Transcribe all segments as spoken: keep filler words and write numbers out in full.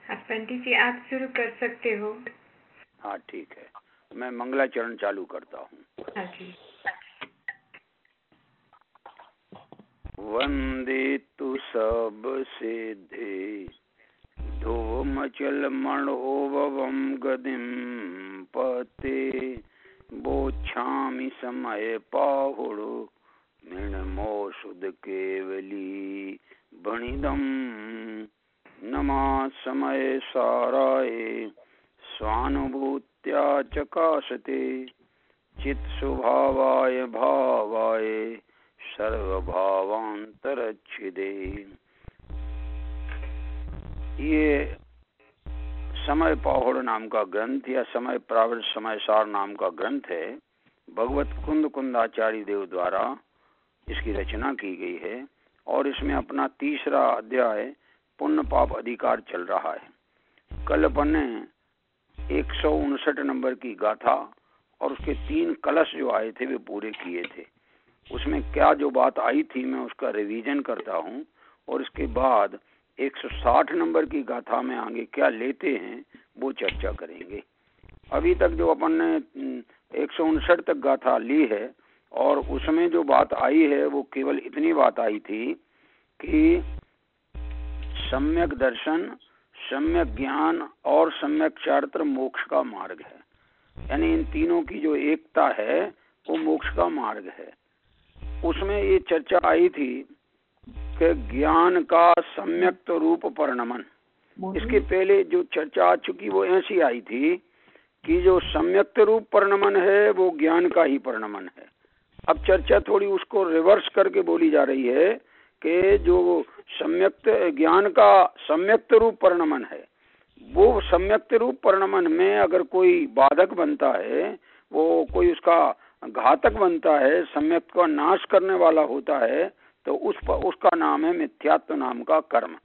हाँ पंडित जी, आप शुरू कर सकते हो। हाँ ठीक है, मैं मंगलाचरण चालू करता हूँ। हाँ जी। वंदे तु सब सिद्धे धूमचल मणोभवम गदिम पते बोच्छामि समय पाहुड़ो मृणमोषुद केवली बणिदम नमा समय साराय स्वानुभूत्या चकाशते चित् स्वभावाय भावाय सर्वभावांतरच्छिदे। ये समय पाहुड़ नाम का ग्रंथ या समय प्रावृत समय सार नाम का ग्रंथ है। भगवत कुंद कुंदाचार्य देव द्वारा इसकी रचना की गई है और इसमें अपना तीसरा अध्याय पुण्य पाप अधिकार चल रहा है। कल अपन ने एक सौ उनसठ नंबर की गाथा और उसके तीन कलश जो आए थे वे पूरे किए थे। उसमें क्या जो बात आई थी मैं उसका रिवीजन करता हूँ और इसके बाद एक सौ साठ नंबर की गाथा में आगे क्या लेते हैं वो चर्चा करेंगे। अभी तक जो अपन ने एक सौ उनसठ तक गाथा ली है और उसमें जो बात आई है वो केवल इतनी बात आई थी कि सम्यक दर्शन, सम्यक ज्ञान और सम्यक चारित्र मोक्ष का मार्ग है। यानी इन तीनों की जो एकता है वो मोक्ष का मार्ग है। उसमें ये चर्चा आई थी कि ज्ञान का सम्यक रूप परिणमन। इसके पहले जो चर्चा आ चुकी वो ऐसी आई थी कि जो सम्यक रूप परिणमन है वो ज्ञान का ही परिणमन है। अब चर्चा थोड़ी उसको रिवर्स करके बोली जा रही है कि जो सम्यक्त ज्ञान का सम्यक्त रूप परिणमन है वो सम्यक्त रूप परिणमन में अगर कोई बाधक बनता है, वो कोई उसका घातक बनता है, सम्यक्त का नाश करने वाला होता है, तो उस पर उसका नाम है मिथ्यात्व नाम का कर्म।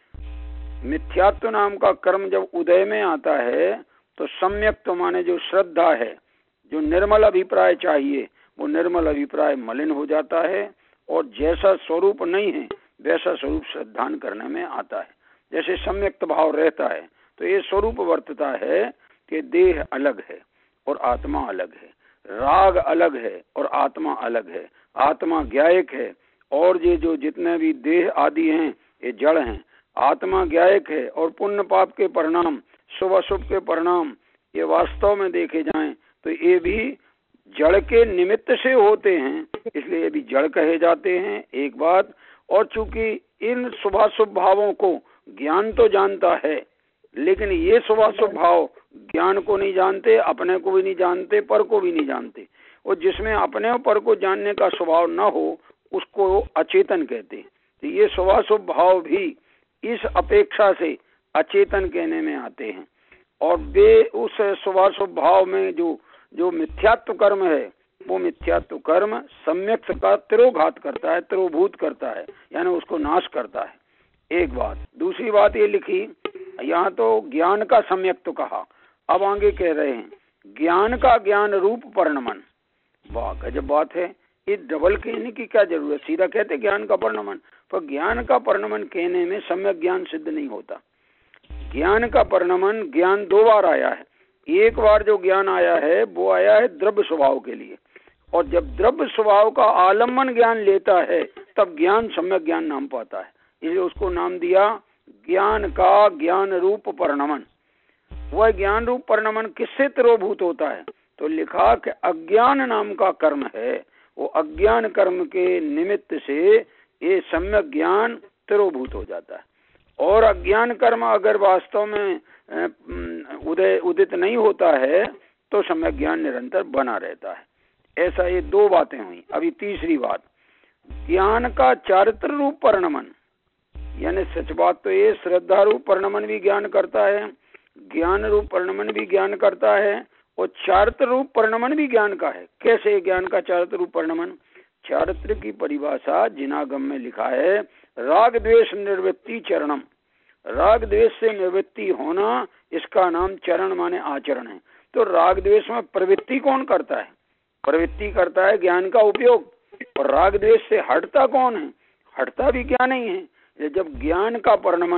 मिथ्यात्व नाम का कर्म जब उदय में आता है तो सम्यक्त माने जो श्रद्धा है, जो निर्मल अभिप्राय चाहिए, वो निर्मल अभिप्राय मलिन हो जाता है और जैसा स्वरूप नहीं है वैसा स्वरूप श्रद्धान करने में आता है। जैसे सम्यक्त भाव रहता है तो ये स्वरूप वर्तता है कि देह अलग है और आत्मा अलग है, राग अलग है और आत्मा अलग है, आत्मा ज्ञायक है और ये जो जितने भी देह आदि हैं ये जड़ हैं। आत्मा ज्ञायक है और पुण्य पाप के परिणाम, शुभ अशुभ के परिणाम ये वास्तव में देखे जाएं तो ये भी जड़ के निमित्त से होते हैं, इसलिए ये भी जड़ कहे जाते हैं एक बात। और चूंकि इन शुभाशुभ भावों को ज्ञान तो जानता है लेकिन ये शुभाशुभ भाव ज्ञान को नहीं जानते, अपने को भी नहीं जानते, पर को भी नहीं जानते। और जिसमें अपने और पर को जानने का स्वभाव न हो उसको अचेतन कहते हैं। तो ये शुभाशुभ भाव भी इस अपेक्षा से अचेतन कहने में आते हैं। और वे उस शुभाशुभ भाव में जो जो मिथ्यात्व कर्म है वो मिथ्यात्व कर्म सम्यक का तिरोघात करता है, तिरोभूत करता है, यानी उसको नाश करता है। एक बात। दूसरी बात ये लिखी, यहाँ तो ज्ञान का सम्यक तो कहा, अब आगे कह रहे हैं ज्ञान का ज्ञान रूप परिणमन। वाह गजब बात है। ये डबल कहने की क्या जरूरत, सीधा कहते ज्ञान का परिणमन। पर ज्ञान का परिणमन कहने में सम्यक ज्ञान सिद्ध नहीं होता। ज्ञान का परिणमन ज्ञान दो बार आया है। एक बार जो ज्ञान आया है वो आया है द्रव्य स्वभाव के लिए, और जब द्रव्य स्वभाव का आलम्बन ज्ञान लेता है तब ज्ञान सम्यक ज्ञान नाम पाता है। इसलिए उसको नाम दिया ज्ञान का ज्ञान रूप परिणमन। वह ज्ञान रूप परिणमन किससे तिरोभूत होता है तो लिखा कि अज्ञान नाम का कर्म है, वो अज्ञान कर्म के निमित्त से ये सम्यक ज्ञान तिरोभूत हो जाता है। और अज्ञान कर्म अगर वास्तव में उदय उदित नहीं होता है तो सम्यक ज्ञान निरंतर बना रहता है। ऐसा ये दो बातें हुई। अभी तीसरी बात, ज्ञान का चारित्र रूप परिणमन, यानी सच बात तो ये श्रद्धा रूप परिणमन भी ज्ञान करता है, ज्ञान रूप परिणमन भी ज्ञान करता है और चारित्र रूप परिणमन भी ज्ञान का है। कैसे ज्ञान का चारित्र रूप परिणमन? चारित्र की परिभाषा जिनागम में लिखा है राग द्वेष निर्वृत्ति चरणम। राग द्वेष से निवृत्ति होना, इसका नाम चरण माने आचरण है। तो राग द्वेष में प्रवृत्ति कौन करता है? प्रवृत्ति करता है ज्ञान का उपयोग। और राग द्वेष से हटता कौन है? हटता भी ज्ञान ही है। जब ज्ञान का परिणमन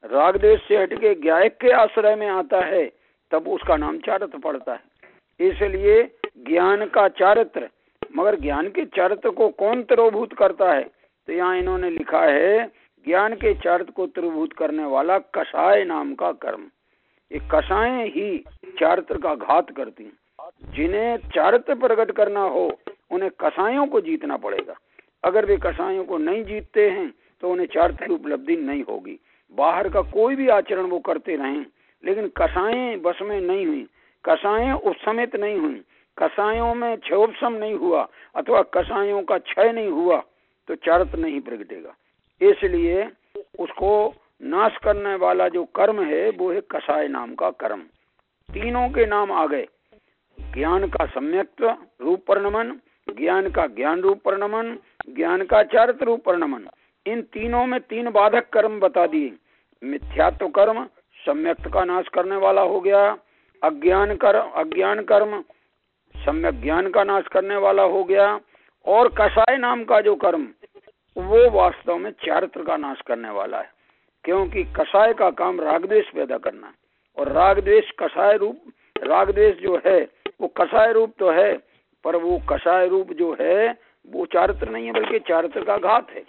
राग द्वेष से हटके ज्ञायक के आश्रय में आता है तब उसका नाम चारित्र पड़ता है। इसलिए ज्ञान का चारित्र, मगर ज्ञान के चारित्र को कौन तिरोभूत करता है? तो यहाँ इन्होंने लिखा है ज्ञान के चारित्र को तिरोभूत करने वाला कषाय नाम का कर्म। ये कषाएं ही चारित्र का घात करती हैं। जिन्हें चारित्र प्रकट करना हो उन्हें कषायों को जीतना पड़ेगा। अगर वे कषायों को नहीं जीतते हैं तो उन्हें चारित्र की उपलब्धि नहीं होगी। बाहर का कोई भी आचरण वो करते रहें, लेकिन कषाएं बस में नहीं हुई, कषाएं उपशमित नहीं हुई, कषायों में क्षयोपशम नहीं हुआ अथवा कषायों का क्षय नहीं हुआ तो चारित्र नहीं प्रगटेगा। इसलिए उसको नाश करने वाला जो कर्म है वो है कषाय नाम का कर्म। तीनों के नाम आ गए, ज्ञान का सम्यक्त्व रूप परिणमन, ज्ञान का ज्ञान रूप परिणमन, ज्ञान का चारित्र रूप परिणमन। इन तीनों में तीन बाधक कर्म बता दिए। मिथ्यात्व कर्म सम्यक्त का नाश करने वाला हो गया, अज्ञान कर्म अज्ञान कर्म सम्यक ज्ञान का नाश करने वाला हो गया, और कषाय नाम का जो कर्म वो वास्तव में चारित्र का नाश करने वाला है। क्योंकि कषाय का काम राग द्वेष पैदा करना है, और राग द्वेष कषाय रूप, राग द्वेष जो है वो कषाय रूप तो है, पर वो कषाय रूप जो है वो चारित्र नहीं है बल्कि चारित्र का घात है।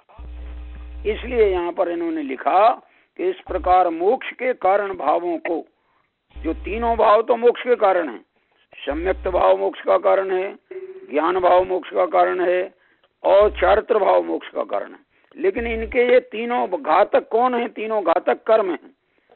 इसलिए यहाँ पर इन्होंने लिखा कि इस प्रकार मोक्ष के कारण भावों को, जो तीनों भाव तो मोक्ष के कारण है, सम्यक्त भाव मोक्ष का कारण है, ज्ञान भाव मोक्ष का कारण है और चारित्र भाव मोक्ष का कारण है, लेकिन इनके ये तीनों घातक कौन है? तीनों घातक कर्म हैं।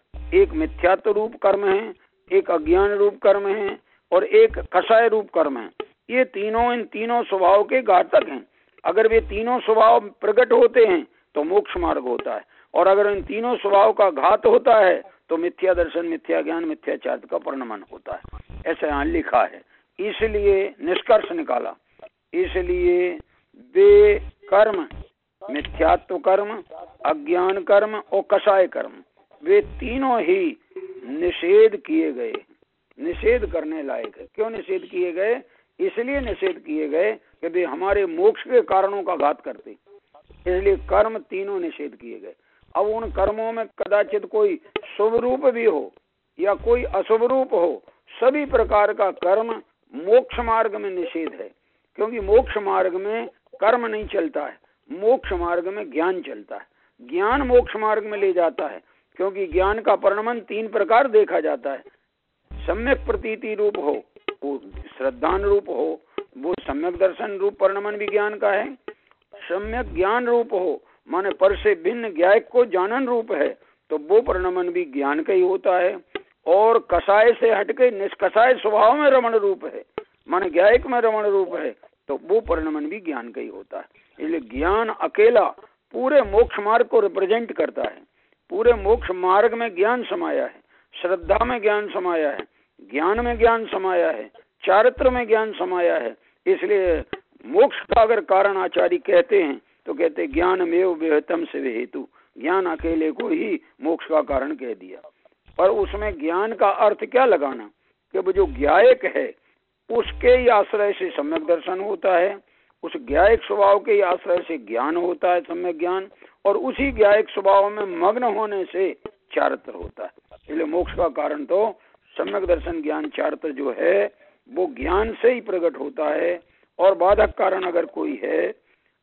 एक मिथ्यात्व रूप कर्म है, एक अज्ञान रूप कर्म है और एक कषाय रूप कर्म है। ये तीनों इन तीनों स्वभाव के घातक हैं। अगर वे तीनों स्वभाव प्रकट होते हैं तो मोक्ष मार्ग होता है, और अगर इन तीनों स्वभाव का घात होता है तो मिथ्या दर्शन, मिथ्या ज्ञान, मिथ्या चारित्र का परिणमन होता है। ऐसा यहाँ लिखा है। इसलिए निष्कर्ष निकाला, इसलिए वे कर्म, मिथ्यात्व कर्म, अज्ञान कर्म और कषाय कर्म, वे तीनों ही निषेध किए गए, निषेध करने लायक है। क्यों निषेध किए गए? इसलिए निषेध किए गए कि वे हमारे मोक्ष के कारणों का घात करते, इसलिए कर्म तीनों निषेध किए गए। अब उन कर्मों में कदाचित कोई शुभ रूप भी हो या कोई अशुभ रूप हो, सभी प्रकार का कर्म मोक्ष मार्ग में निषेध है। क्योंकि मोक्ष मार्ग में कर्म नहीं चलता है, मोक्ष मार्ग में ज्ञान चलता है। ज्ञान मोक्ष मार्ग में ले जाता है, क्योंकि ज्ञान का परिणमन तीन प्रकार देखा जाता है। सम्यक प्रतीति रूप हो, वो श्रद्धान रूप हो, वो सम्यक दर्शन रूप परिणमन भी ज्ञान का है। सम्यक ज्ञान रूप हो माने पर से भिन्न ज्ञायक को जानन रूप है, तो वो परिणमन भी ज्ञान का ही होता है। और कषाय से हटके निष्कषाय स्वभाव में रमण रूप है, माने ज्ञायक में रमण रूप है, तो वो परिणमन भी ज्ञान का ही होता है। इसलिए ज्ञान अकेला पूरे मोक्ष मार्ग को रिप्रेजेंट करता है। पूरे मोक्ष मार्ग में ज्ञान समाया है, श्रद्धा में ज्ञान समाया है, ज्ञान में ज्ञान समाया है, चारित्र में ज्ञान समाया है। इसलिए मोक्ष का अगर कारण आचार्य कहते हैं तो कहते ज्ञान में विहतम से हेतु, ज्ञान अकेले को ही मोक्ष का कारण कह दिया। पर उसमें ज्ञान का अर्थ क्या लगाना कि वो जो ज्ञायक है उसके ही आश्रय से सम्यक दर्शन होता है, उस ज्ञायक स्वभाव के ही आश्रय से ज्ञान होता है, सम्यक ज्ञान, और उसी ज्ञायक स्वभाव में मग्न होने से चारित्र होता है। इसलिए मोक्ष का कारण तो सम्यक दर्शन ज्ञान चारित्र जो है वो ज्ञान से ही प्रकट होता है। और बाधक कारण अगर कोई है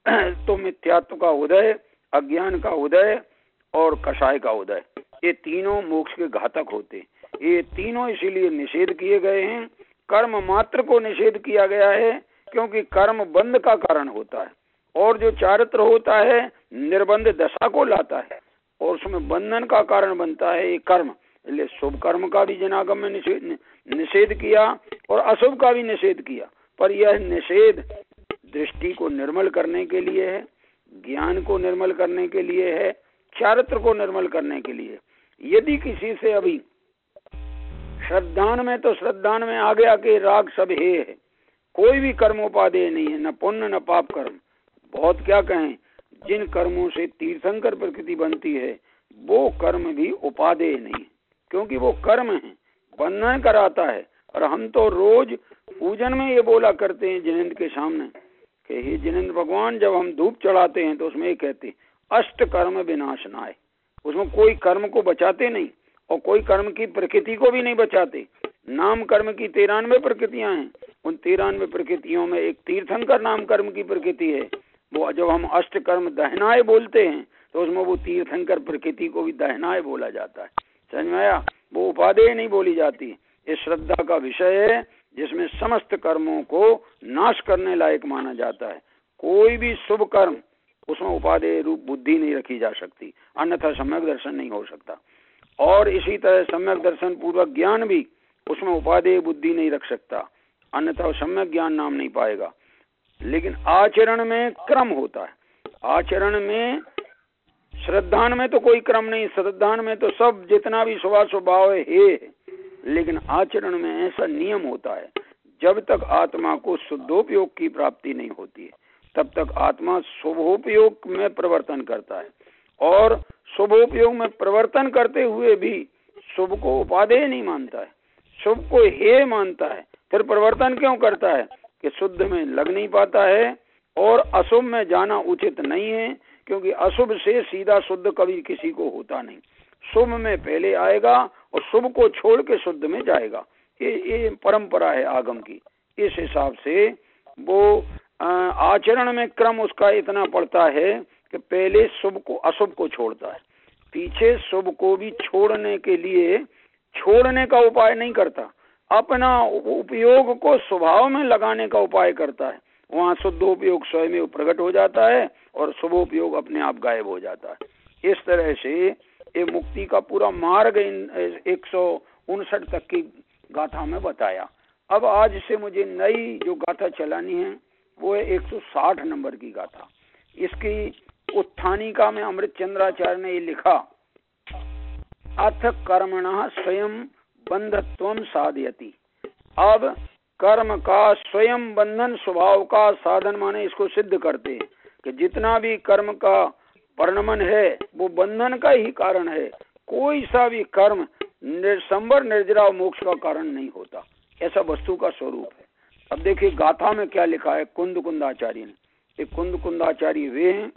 तो मिथ्यात्व का उदय, अज्ञान का उदय और कषाय का उदय, ये तीनों मोक्ष के घातक होते। ये तीनों इसीलिए निषेध किए गए हैं। कर्म मात्र को निषेध किया गया है क्योंकि कर्म बंध का कारण होता है, और जो चारित्र होता है निर्बंध दशा को लाता है और उसमें बंधन का कारण बनता है ये कर्म। इसलिए शुभ कर्म का भी जनागम में निषेध निषेध किया और अशुभ का भी निषेध किया, पर यह निषेध दृष्टि को निर्मल करने के लिए है, ज्ञान को निर्मल करने के लिए है, चारित्र को निर्मल करने के लिए। यदि किसी से अभी श्रद्धान में, तो श्रद्धान में आगे आके राग सब है, कोई भी कर्मोपादेय नहीं है, न पुण्य न पाप कर्म। बहुत क्या कहें, जिन कर्मों से तीर्थंकर प्रकृति बनती है वो कर्म भी उपादेय नहीं है, क्योंकि वो कर्म है, बंधन कराता है। और हम तो रोज पूजन में ये बोला करते हैं जिनेंद्र के सामने कि हे जिनेंद्र भगवान, जब हम धूप चढ़ाते हैं तो उसमें ये कहते हैं अष्ट कर्म विनाशनाय, उसमें कोई कर्म को बचाते नहीं और कोई कर्म की प्रकृति को भी नहीं बचाते। नाम कर्म की तिरानवे प्रकृतियां हैं, उन तिरानवे प्रकृतियों में एक तीर्थंकर नाम कर्म की प्रकृति है। वो जब हम अष्ट कर्म दहनाए बोलते हैं तो उसमें वो तीर्थंकर प्रकृति को भी दहनाए बोला जाता है। समझ में आया? वो उपादेय नहीं बोली जाती। ये श्रद्धा का विषय है जिसमें समस्त कर्मों को नाश करने लायक माना जाता है। कोई भी शुभ कर्म उसमें उपादेय रूप बुद्धि नहीं रखी जा सकती, अन्यथा सम्यक दर्शन नहीं हो सकता। और इसी तरह सम्यक दर्शन पूर्वक ज्ञान भी उसमें उपादेय बुद्धि नहीं रख सकता, अन्यथा सम्यक ज्ञान नाम नहीं पाएगा। लेकिन आचरण में क्रम होता है। आचरण में श्रद्धान में तो कोई क्रम नहीं, श्रद्धान में तो सब जितना भी शुभाशुभ भाव है, लेकिन आचरण में ऐसा नियम होता है जब तक आत्मा को शुद्धोपयोग की प्राप्ति नहीं होती है तब तक आत्मा शुभोपयोग में प्रवर्तन करता है, और शुभोपयोग में प्रवर्तन करते हुए भी शुभ को उपादेय नहीं मानता है, शुभ को हेय मानता है। फिर प्रवर्तन क्यों करता है? कि शुद्ध में लग नहीं पाता है और अशुभ में जाना उचित नहीं है, क्योंकि अशुभ से सीधा शुद्ध कभी किसी को होता नहीं। शुभ में पहले आएगा और शुभ को छोड़ के शुद्ध में जाएगा। ये ये परंपरा है आगम की। इस हिसाब से वो आचरण में क्रम उसका इतना पड़ता है कि पहले शुभ को अशुभ को छोड़ता है, पीछे शुभ को भी छोड़ने के लिए छोड़ने का उपाय नहीं करता, अपना उपयोग को स्वभाव में लगाने का उपाय करता है। वहाँ शुद्धोपयोग स्वयं में प्रकट हो जाता है और शुभोपयोग अपने आप गायब हो जाता है। इस तरह से ये मुक्ति का पूरा मार्ग इन एक सौ उनसठ तक की गाथा में बताया। अब आज से मुझे नई जो गाथा चलानी है वो है एक सौ साठ नंबर की गाथा। इसकी उत्थानिका में अमृत चंद्राचार्य ने ये लिखा, अथ कर्मणः स्वयं बंधत्वं साधयति। अब कर्म का स्वयं बंधन स्वभाव का साधन माने इसको सिद्ध करते हैं कि जितना भी कर्म का परिणमन है वो बंधन का ही कारण है। कोई सा भी कर्म निर्संबर निर्जरा मोक्ष का कारण नहीं होता, ऐसा वस्तु का स्वरूप है। अब देखिए गाथा में क्या लिखा है कुंद कुंदाचार्य ने। एक कुंद कुंदाचार्य वे हैं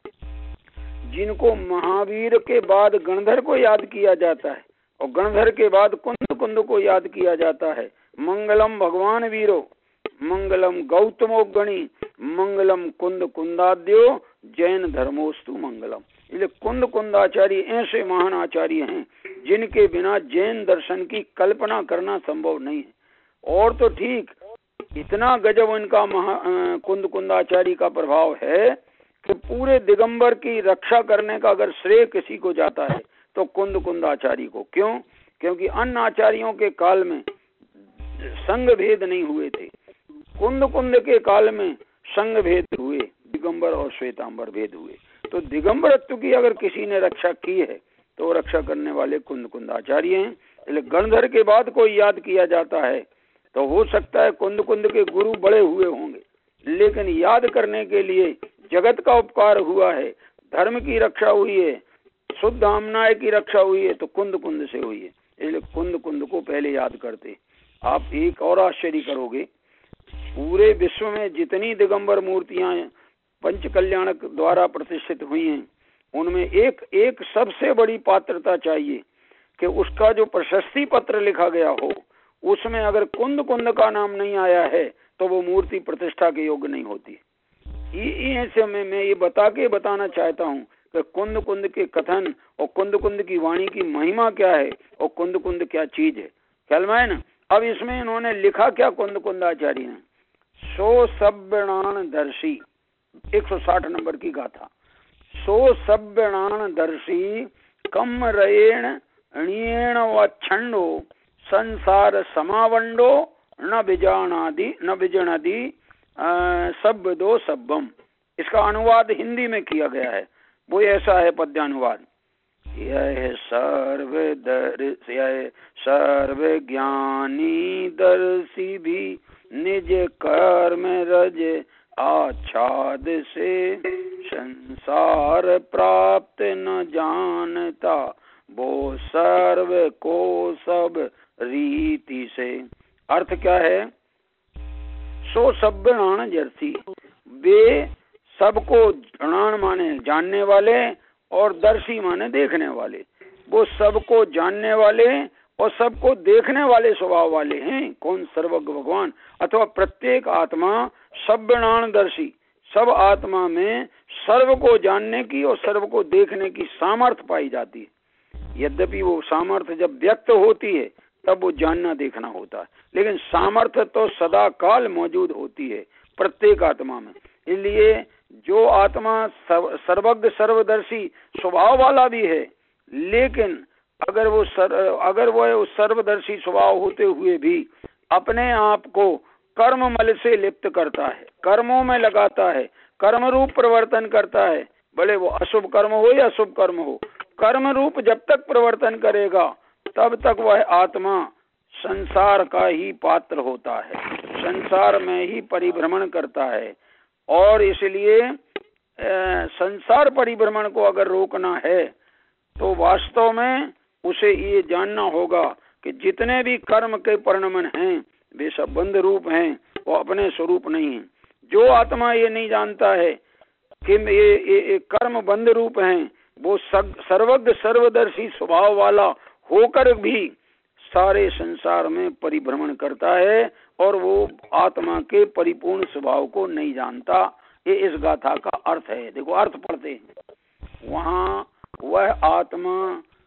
जिनको महावीर के बाद गणधर को याद किया जाता है और गणधर के बाद कुंद कुंद को याद किया जाता है। मंगलम भगवान वीरो, मंगलम गौतमो गणी, मंगलम कुंद कुंदाद्यो, जैन धर्मोस्तु मंगलम। इसलिए कुंद कुंदाचार्य ऐसे महान आचार्य हैं जिनके बिना जैन दर्शन की कल्पना करना संभव नहीं है। और तो ठीक इतना गजब उनका महा कुंद कुंदाचार्य का प्रभाव है कि पूरे दिगंबर की रक्षा करने का अगर श्रेय किसी को जाता है तो कुंद कुंदाचार्य को। क्यों? क्योंकि अन्य आचार्यों के काल में संघ भेद नहीं हुए थे, कुंद कुंद के काल में संघ भेद हुए, दिगंबर और श्वेतांबर भेद हुए। तो दिगंबरत्व की अगर किसी ने रक्षा की है तो रक्षा करने वाले कुंद कुंदाचार्य हैं। इसलिए गणधर के बाद कोई याद किया जाता है तो हो सकता है कुंद कुंद के गुरु बड़े हुए होंगे, लेकिन याद करने के लिए जगत का उपकार हुआ है, धर्म की रक्षा हुई है, शुद्ध आमनाय की रक्षा हुई है तो कुंद कुंद से हुई है। इसलिए कुंद कुंद को पहले याद करते। आप एक और आश्चर्य करोगे, पूरे विश्व में जितनी दिगंबर मूर्तियां पंच कल्याणक द्वारा प्रतिष्ठित हुई हैं उनमें एक एक सबसे बड़ी पात्रता चाहिए कि उसका जो प्रशस्ति पत्र लिखा गया हो उसमें अगर कुंद कुंद का नाम नहीं आया है तो वो मूर्ति प्रतिष्ठा के योग्य नहीं होती। ये मैं मैं ये बता के बताना चाहता हूँ कि कुंद कुंद के कथन और कुंद कुंद की वाणी की महिमा क्या है और कुंद कुंद क्या चीज है, ख्याल में है ना। अब इसमें इन्होंने लिखा क्या कुंद कुंदाचार्य ने, सो सब्यणान दर्शी, एक सौ साठ नंबर की गाथा। सो सब्यणान दर्शी कम रेण अणियेण व छंडो संसार समावंडो न बिजानादि न बिजनदी शब्दो शब्बम। इसका अनुवाद हिंदी में किया गया है, वो ऐसा है पद्यानुवाद। यह सर्व दर्श यह सर्व ज्ञानी दर्शी भी निज कर्म रज आच्छाद से संसार प्राप्त न जानता वो सर्व को सब रीति से। अर्थ क्या है? सो सब्यणान जर्सी, वे सबको णान माने जानने वाले और दर्शी माने देखने वाले। वो सबको जानने वाले और सबको देखने वाले स्वभाव वाले हैं। कौन? सर्वज्ञ भगवान, अथवा प्रत्येक आत्मा सब्बनाणदर्शी, सब आत्मा में सर्व को जानने की और सर्व को देखने की सामर्थ्य पाई जाती है। यद्यपि वो सामर्थ्य जब व्यक्त होती है तब वो जानना देखना होता है, लेकिन सामर्थ्य तो सदा काल मौजूद होती है प्रत्येक आत्मा में। इसलिए जो आत्मा सर्वज्ञ सर्वदर्शी स्वभाव वाला भी है, लेकिन अगर वो सर, अगर वो सर्वदर्शी स्वभाव होते हुए भी अपने आप को कर्म मल से लिप्त करता है, कर्मों में लगाता है, कर्म रूप प्रवर्तन करता है, भले वो अशुभ कर्म हो या शुभ कर्म हो, कर्म रूप जब तक प्रवर्तन करेगा तब तक वह आत्मा संसार का ही पात्र होता है, संसार में ही परिभ्रमण करता है। और इसलिए संसार परिभ्रमण को अगर रोकना है तो वास्तव में उसे ये जानना होगा कि जितने भी कर्म के परिणमन हैं वे सब बंध रूप हैं, वो अपने स्वरूप नहीं है। जो आत्मा ये नहीं जानता है कि ये, ये, ये कर्म बंध रूप हैं, वो सर्वज्ञ सर्वदर्शी स्वभाव वाला होकर भी सारे संसार में परिभ्रमण करता है और वो आत्मा के परिपूर्ण स्वभाव को नहीं जानता। ये इस गाथा का अर्थ है। देखो अर्थ पढ़ते हैं, वहाँ वह आत्मा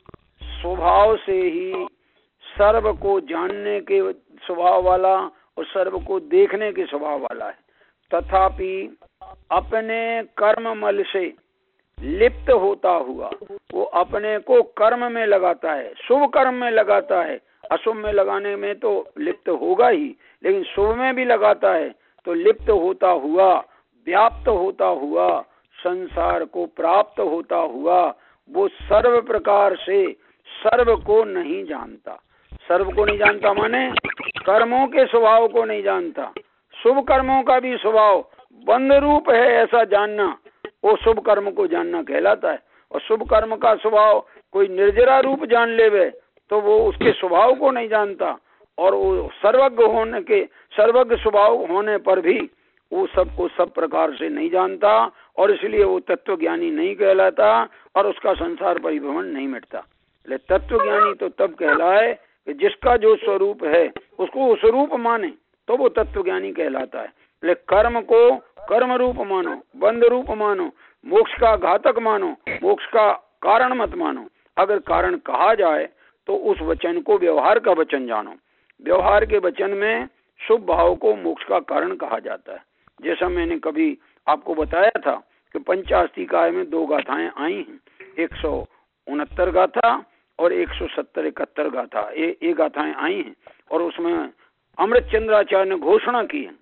स्वभाव से ही सर्व को जानने के स्वभाव वाला और सर्व को देखने के स्वभाव वाला है, तथापि अपने कर्म मल से लिप्त होता हुआ वो अपने को कर्म में लगाता है, शुभ कर्म में लगाता है। अशुभ में लगाने में तो लिप्त होगा ही, लेकिन शुभ में भी लगाता है तो लिप्त होता हुआ, व्याप्त होता हुआ, संसार को प्राप्त होता हुआ वो सर्व प्रकार से सर्व को नहीं जानता। सर्व को नहीं जानता माने कर्मों के स्वभाव को नहीं जानता, शुभ कर्मों का भी स्वभाव बंध रूप है ऐसा जानना वो शुभ कर्म को जानना कहलाता है। और शुभ कर्म का स्वभाव कोई निर्जरा रूप जान लेवे तो वो उसके स्वभाव को नहीं जानता, और वो सर्वज्ञ होने के सर्वज्ञ स्वभाव होने पर भी वो सबको सब प्रकार से नहीं जानता, और इसलिए वो तत्व ज्ञानी नहीं कहलाता और उसका संसार परिभ्रमण नहीं मिटता। ले तत्व ज्ञानी तो तब कहलाए कि जिसका जो स्वरूप है उसको स्वरूप माने तो वो तत्व ज्ञानी कहलाता है। ले कर्म को कर्म रूप मानो, बंध रूप मानो, मोक्ष का घातक मानो, मोक्ष का कारण मत मानो। अगर कारण कहा जाए तो उस वचन को व्यवहार का वचन जानो। व्यवहार के वचन में शुभ भाव को मोक्ष का कारण कहा जाता है। जैसा मैंने कभी आपको बताया था कि पंचास्तिकाय में दो गाथाएं आई हैं, एक सौ उनहत्तर गाथा और एक सौ सत्तर इकहत्तर गाथा, ये ये गाथाएं आई हैं, और उसमें अमृत चंद्राचार्य ने घोषणा की है।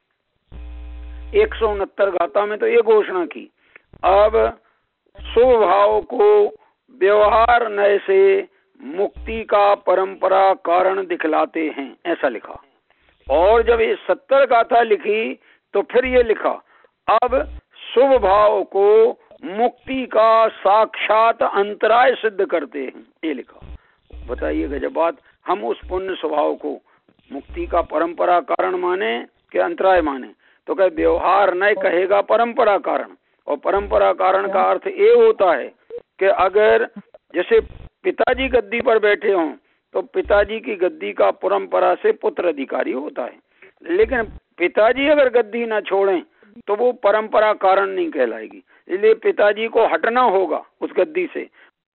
एक सौ उनहत्तर गाथा में तो ये घोषणा की, अब शुभ भाव को व्यवहार नए से मुक्ति का परंपरा कारण दिखलाते हैं, ऐसा लिखा। और जब ये सत्तर गाथा लिखी तो फिर ये लिखा, अब शुभ भाव को मुक्ति का साक्षात अंतराय सिद्ध करते हैं, ये लिखा। बताइए गजब बात। हम उस पुण्य स्वभाव को मुक्ति का परंपरा कारण माने कि अंतराय माने? तो कहे व्यवहार न कहेगा परंपरा कारण, और परंपरा कारण का अर्थ ये होता है कि अगर जैसे पिताजी गद्दी पर बैठे हों तो पिताजी की गद्दी का परंपरा से पुत्र अधिकारी होता है, लेकिन पिताजी अगर गद्दी ना छोड़ें तो वो परंपरा कारण नहीं कहलाएगी। इसलिए पिताजी को हटना होगा उस गद्दी से,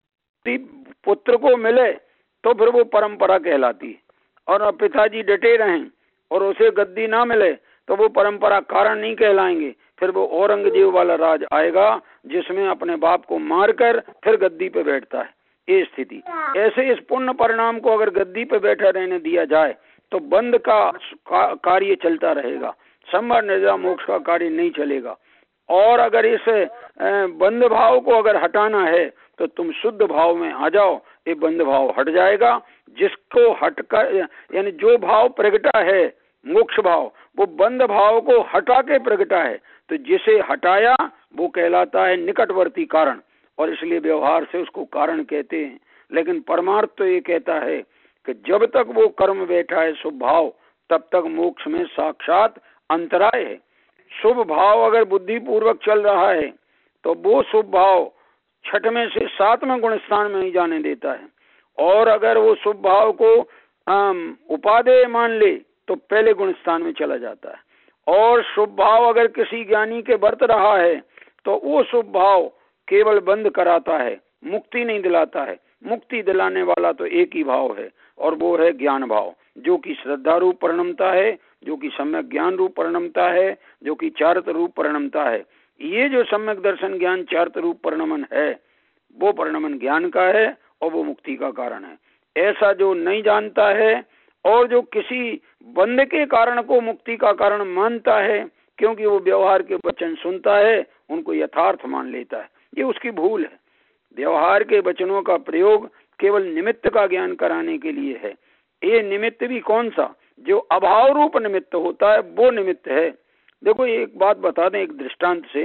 पुत्र को मिले तो फिर वो परंपरा कहलाती है। और पिताजी डटे रहें और उसे गद्दी ना मिले तो वो परंपरा कारण नहीं कहलाएंगे। फिर वो औरंगजेब वाला राज आएगा जिसमें अपने बाप को मारकर फिर गद्दी पे बैठता है, ये स्थिति। ऐसे इस पुण्य परिणाम को अगर गद्दी पे बैठा रहने दिया जाए तो बंद का कार्य चलता रहेगा, संवर निर्जा मोक्ष का कार्य नहीं चलेगा। और अगर इस बंद भाव को अगर हटाना है तो तुम शुद्ध भाव में आ जाओ, ये बंद भाव हट जाएगा। जिसको हटकर यानी जो भाव प्रगटा है मोक्ष भाव, वो बंद भाव को हटा के प्रगटा है, तो जिसे हटाया वो कहलाता है निकटवर्ती कारण, और इसलिए व्यवहार से उसको कारण कहते हैं। लेकिन परमार्थ तो ये कहता है कि जब तक वो कर्म बैठा है शुभ भाव, तब तक मोक्ष में साक्षात अंतराय है। शुभ भाव अगर बुद्धि पूर्वक चल रहा है तो वो शुभ भाव छठवें से सातवें गुण स्थान में ही जाने देता है। और अगर वो शुभ भाव को उपादेय मान ले तो पहले गुण स्थान में चला जाता है। और शुभ भाव अगर किसी ज्ञानी के बरत रहा है तो वो शुभ भाव केवल बंद कराता है, मुक्ति नहीं दिलाता है। मुक्ति दिलाने वाला तो एक ही भाव है और वो है ज्ञान भाव, जो कि श्रद्धा रूप परिणमता है, जो कि सम्यक ज्ञान रूप परिणमता है, जो कि चारित्र रूप परिणमता है। ये जो सम्यक दर्शन ज्ञान चारित्र रूप परिणमन है वो परिणमन ज्ञान का है और वो मुक्ति का कारण है। ऐसा जो नहीं जानता है और जो किसी बंद के कारण को मुक्ति का कारण मानता है, क्योंकि वो व्यवहार के वचन सुनता है, उनको यथार्थ मान लेता है, ये उसकी भूल है। व्यवहार के वचनों का प्रयोग केवल निमित्त का ज्ञान कराने के लिए है। ये निमित्त भी कौन सा, जो अभाव रूप निमित्त होता है वो निमित्त है। देखो एक बात बता दें एक दृष्टांत से,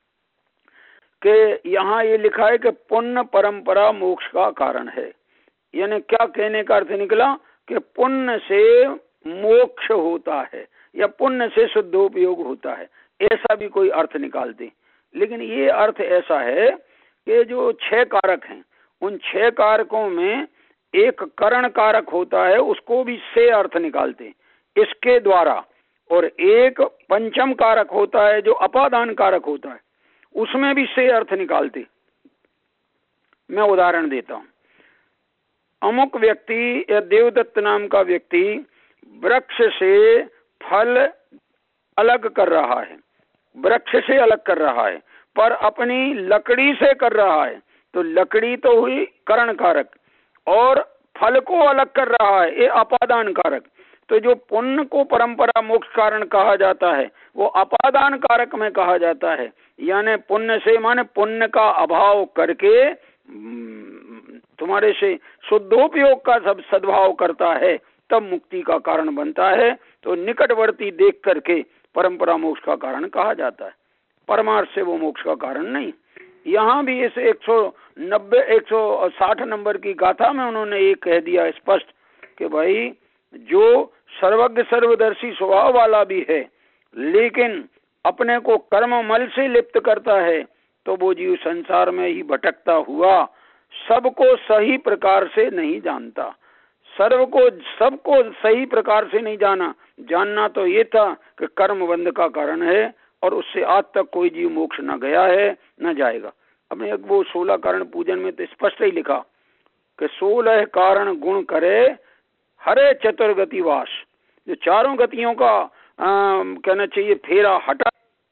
कि यहाँ ये लिखा है कि पुण्य परंपरा मोक्ष का कारण है। यानी क्या कहने का अर्थ निकला कि पुण्य से मोक्ष होता है या पुण्य से शुद्धोपयोग होता है, ऐसा भी कोई अर्थ निकालते। लेकिन ये अर्थ ऐसा है कि जो छह कारक हैं उन छह कारकों में एक करण कारक होता है, उसको भी से अर्थ निकालते इसके द्वारा, और एक पंचम कारक होता है जो अपादान कारक होता है, उसमें भी से अर्थ निकालते। मैं उदाहरण देता हूं। अमुक व्यक्ति या देवदत्त नाम का व्यक्ति वृक्ष से फल अलग कर रहा है, वृक्ष से अलग कर रहा है, पर अपनी लकड़ी से कर रहा है, तो लकड़ी तो हुई करण कारक, और फल को अलग कर रहा है, ये अपादान कारक। तो जो पुण्य को परंपरा मोक्ष कारण कहा जाता है वो अपादान कारक में कहा जाता है। यानी पुण्य से माने पुण्य का अभाव करके तुम्हारे से शुद्धोपयोग का सब सद्भाव करता है, तब मुक्ति का कारण बनता है। तो निकटवर्ती देख करके परंपरा मोक्ष का कारण कहा जाता है, परमार्थ से वो मोक्ष का कारण नहीं। यहाँ भी इस एक सौ नब्बे एक सौ साठ नंबर की गाथा में उन्होंने ये कह दिया स्पष्ट कि भाई जो सर्वज्ञ सर्वदर्शी स्वभाव वाला भी है लेकिन अपने को कर्म मल से लिप्त करता है, तो वो जीव संसार में ही भटकता हुआ सबको सही प्रकार से नहीं जानता। सर्व को सबको सही प्रकार से नहीं जाना, जानना तो ये था कि कर्म बंध का कारण है और उससे आज तक कोई जीव मोक्ष न गया है न जाएगा। अपने वो सोलह कारण पूजन में तो स्पष्ट ही लिखा कि सोलह कारण गुण करे हरे चतुर्गति वास। जो चारों गतियों का आ, कहना चाहिए फेरा हटा।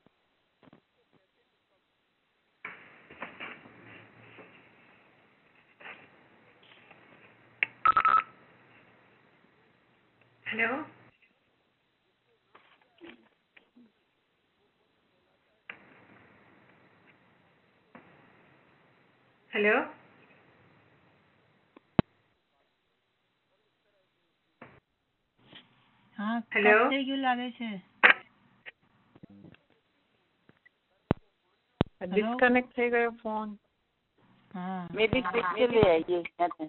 हेलो हेलो हाँ, हेलो कटते क्यों लागे छे? डिस्कनेक्ट થઈ ગયો ફોન. हाँ, મે બી ક્વિક से ले आइए यहाँ पे.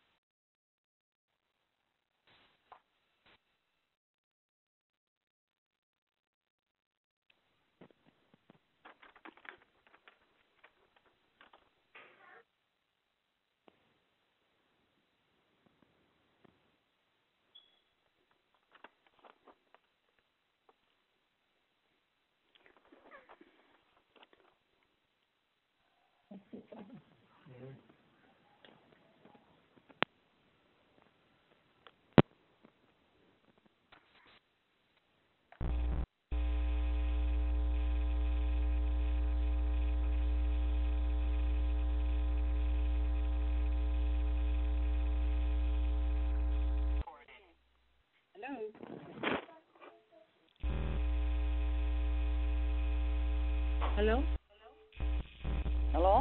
Hello Hello?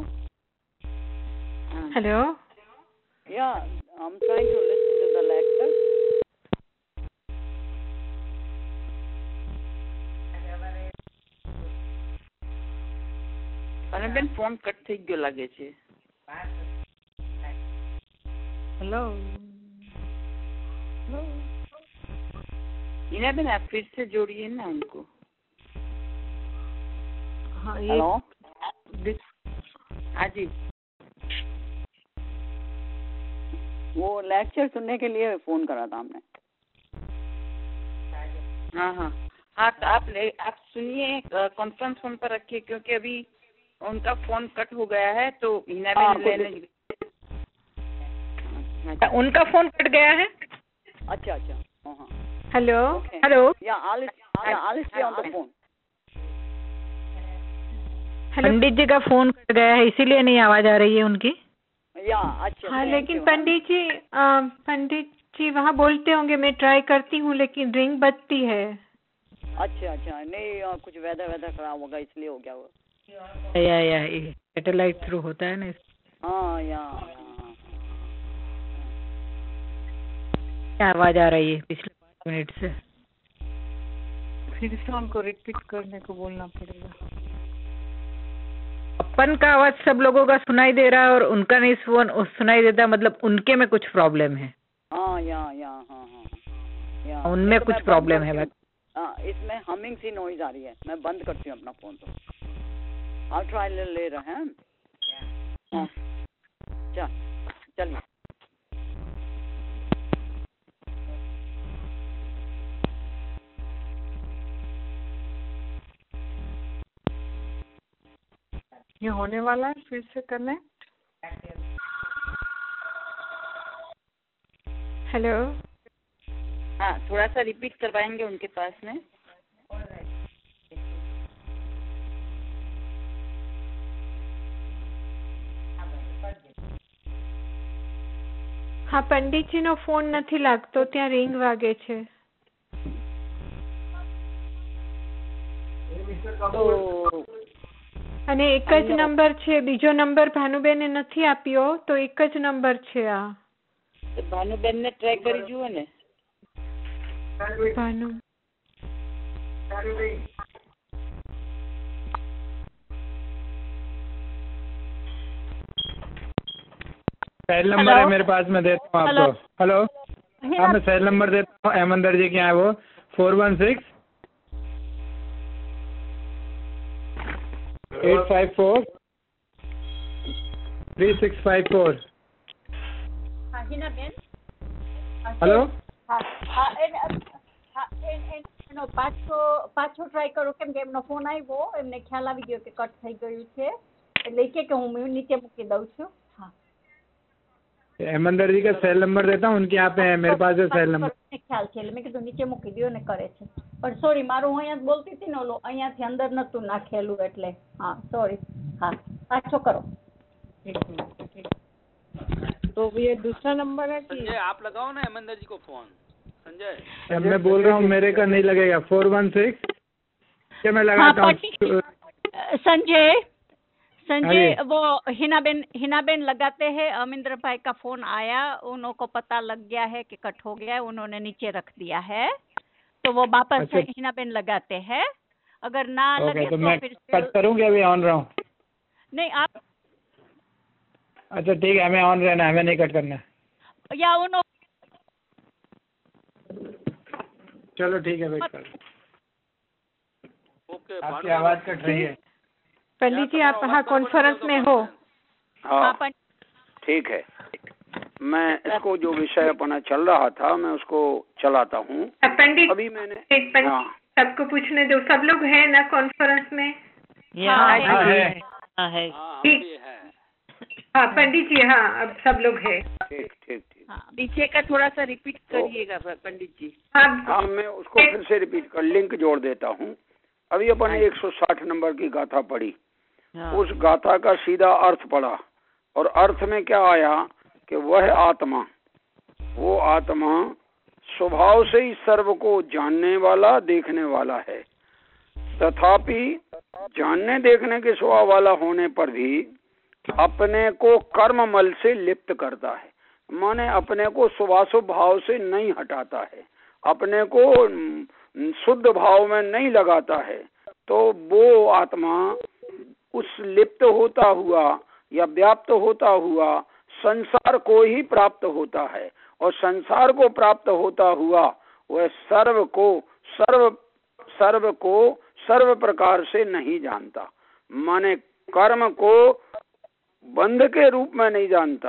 Hello Yeah, I'm trying to listen to the lecture. અને બેન ફોન કટ થઈ ગયો લાગે છે. हेलो इन्हें भी आप फिर से जोड़िए ना उनको. हाँ, हेलो ये हाँ जी. वो लेक्चर सुनने के लिए फोन करा था हमने। हाँ हाँ हाँ तो आप ले आप सुनिए, कॉन्फ्रेंस फोन पर रखिए, क्योंकि अभी उनका फोन कट हो गया है तो हिना हाँ, भी कुछ- लेने। उनका फोन कट गया है। अच्छा अच्छा हाँ हाँ hello Okay. Hello yeah Alice yeah Alice stay on the phone. Hello Pandit ji का फोन कट गया है, इसीलिए नहीं आवाज आ रही है उनकी। या अच्छा हाँ thank लेकिन you, हाँ। पंडित जी अ, पंडित जी वहाँ बोलते होंगे, मैं ट्राई करती हूँ लेकिन रिंग बजती है। अच्छा अच्छा नहीं आ, कुछ वेदर वेदर खराब होगा इसलिए हो गया वो। या या सैटेलाइट थ्रू होता है ना। हाँ या या क्या आवाज आ रही है पिछले पाँच मिनट से? फिर से उनको रिपीट करने को बोलना पड़ेगा। अपन का आवाज सब लोगों का सुनाई दे रहा है और उनका नहीं सुन सुनाई देता, मतलब उनके में कुछ प्रॉब्लम है। हाँ या या हाँ हाँ या उनमें ये तो कुछ मैं बंद प्रॉब्लम करती है। हूँ। हाँ इसमें हमिंग सी नॉइज आ रही है, मैं बंद करती हूँ अपना फोन तो। आप ट्राई ले ले रहे हैं। हाँ चल चलिए। ये होने वाला है फिर से करने। हेलो हाँ थोड़ा सा रिपीट करवाएंगे उनके पास में। હા પંડિતજીનો ફોન નથી લાગતો, ત્યાં રિંગ વાગે છે। तो અને એક જ નંબર છે, બીજો નંબર ભાનુબેને નથી આપ્યો, તો એક જ નંબર છે આ। તો ભાનુબેન ને ટ્રાય કરી જુઓ ને। ભાનુ सेल नंबर है मेरे पास, मैं देता हूँ आपको। हेलो हाँ मैं सेल नंबर देता हूँ। हेमंदर जी क्या है वो four one six eight five four three six five four. Hello પાછો પાછો ટ્રાય કરો, કેમ કે એમનો ફોન આવ્યો, એમને ખ્યાલ આવી ગયો કે કટ થઈ ગયું છે, એટલે કે કે હું નીચે મૂકી દઉં છું। હા हेमंदर जी का सेल नंबर देता हूँ, उनके यहाँ पे है, मेरे पास है सेल नंबर। ખ્યાલ છે એટલે મેં કીધું નીચે મૂકી દો ને કરે છે, પણ સોરી મારું હું અહીંયા જ બોલતી હતી ને, ઓલો અહીંયાથી અંદર નતું નાખેલું એટલે હા સોરી। હા પાછો કરો। तो ये दूसरा नंबर है कि संजय आप लगाओ ना हेमंदर जी को फोन। संजय अब मैं बोल रहा हूँ मेरे का नहीं लगेगा। फोर वन सिक्स क्या मैं लगाता हूँ। संजय संजय हाँ वो हिनाबेन हिनाबेन लगाते हैं। अमिंदर भाई का फोन आया, उनको पता लग गया है कि कट हो गया है, उन्होंने नीचे रख दिया है, तो वो वापस अच्छा। से हिनाबेन लगाते हैं। अगर ना ओके लगे तो तो मैं फिर कट करूँ क्या? अभी ऑन रहा हूँ। नहीं आप अच्छा ठीक है, हमें ऑन रहना है, हमें नहीं कट करना है। या उन्होंने चलो ठीक है, वेट कर। ओके आपकी आवाज कट रही है। पंडित जी आप हाँ कॉन्फ्रेंस में हो। हाँ ठीक है, मैं इसको जो विषय अपना चल रहा था मैं उसको चलाता हूँ। पंडित अभी मैंने एक पंडित हाँ सबको पूछने दो, सब लोग हैं ना कॉन्फ्रेंस में? यहाँ हाँ, हाँ है। हाँ है। हाँ ठीक। अभी है। हाँ पंडित जी हाँ अब सब लोग हैं। ठीक ठीक ठीक। पीछे का थोड़ा सा रिपीट करिएगा पंडित जी। आप हाँ मैं उसको फिर से रिपीट कर लिंक जोड़ देता हूँ। अभी अपन ने एक सौ साठ नंबर की गाथा पढ़ी, उस गाथा का सीधा अर्थ पढ़ा और अर्थ में क्या आया कि वह आत्मा, वो आत्मा स्वभाव से ही सर्व को जानने वाला देखने वाला है, तथापि जानने देखने के स्वभाव वाला होने पर भी अपने को कर्म मल से लिप्त करता है, माने अपने को स्वभाव भाव से नहीं हटाता है, अपने को शुद्ध भाव में नहीं लगाता है, तो वो आत्मा उस लिप्त होता हुआ या व्याप्त होता हुआ संसार को ही प्राप्त होता है, और संसार को प्राप्त होता हुआ वह सर्व को सर्व सर्व को सर्व प्रकार से नहीं जानता, माने कर्म को बंध के रूप में नहीं जानता,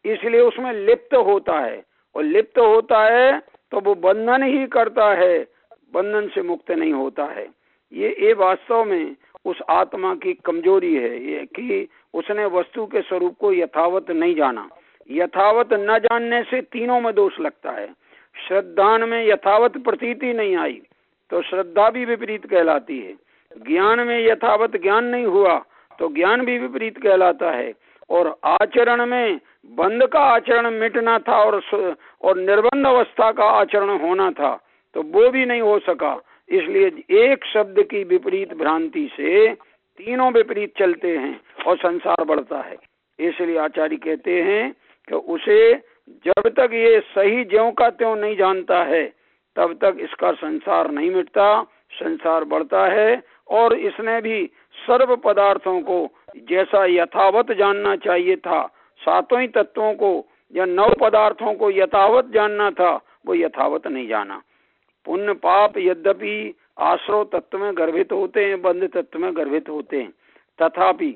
इसलिए उसमें लिप्त होता है, और लिप्त होता है तो वो बंधन ही करता है, बंधन से मुक्त नहीं होता है। ये ये वास्तव में उस आत्मा की कमजोरी है, ये कि उसने वस्तु के स्वरूप को यथावत नहीं जाना। यथावत न जानने से तीनों में दोष लगता है। श्रद्धान में यथावत प्रतीति नहीं आई तो श्रद्धा भी विपरीत कहलाती है। ज्ञान में यथावत ज्ञान नहीं हुआ तो ज्ञान भी विपरीत कहलाता है। और आचरण में बंध का आचरण मिटना था और और निर्बंध अवस्था का आचरण होना था, तो वो भी नहीं हो सका। इसलिए एक शब्द की विपरीत भ्रांति से तीनों विपरीत चलते हैं और संसार बढ़ता है। इसलिए आचार्य कहते हैं कि उसे जब तक ये सही ज्यों का त्यों नहीं जानता है तब तक इसका संसार नहीं मिटता, संसार बढ़ता है। और इसने भी सर्व पदार्थों को जैसा यथावत जानना चाहिए था, सातों ही तत्वों को या नौ पदार्थों को यथावत जानना था, वो यथावत नहीं जाना। पुण्य पाप यद्यपि आश्रव तत्व में गर्भित होते हैं, बंध तत्व में गर्भित होते हैं, तथापि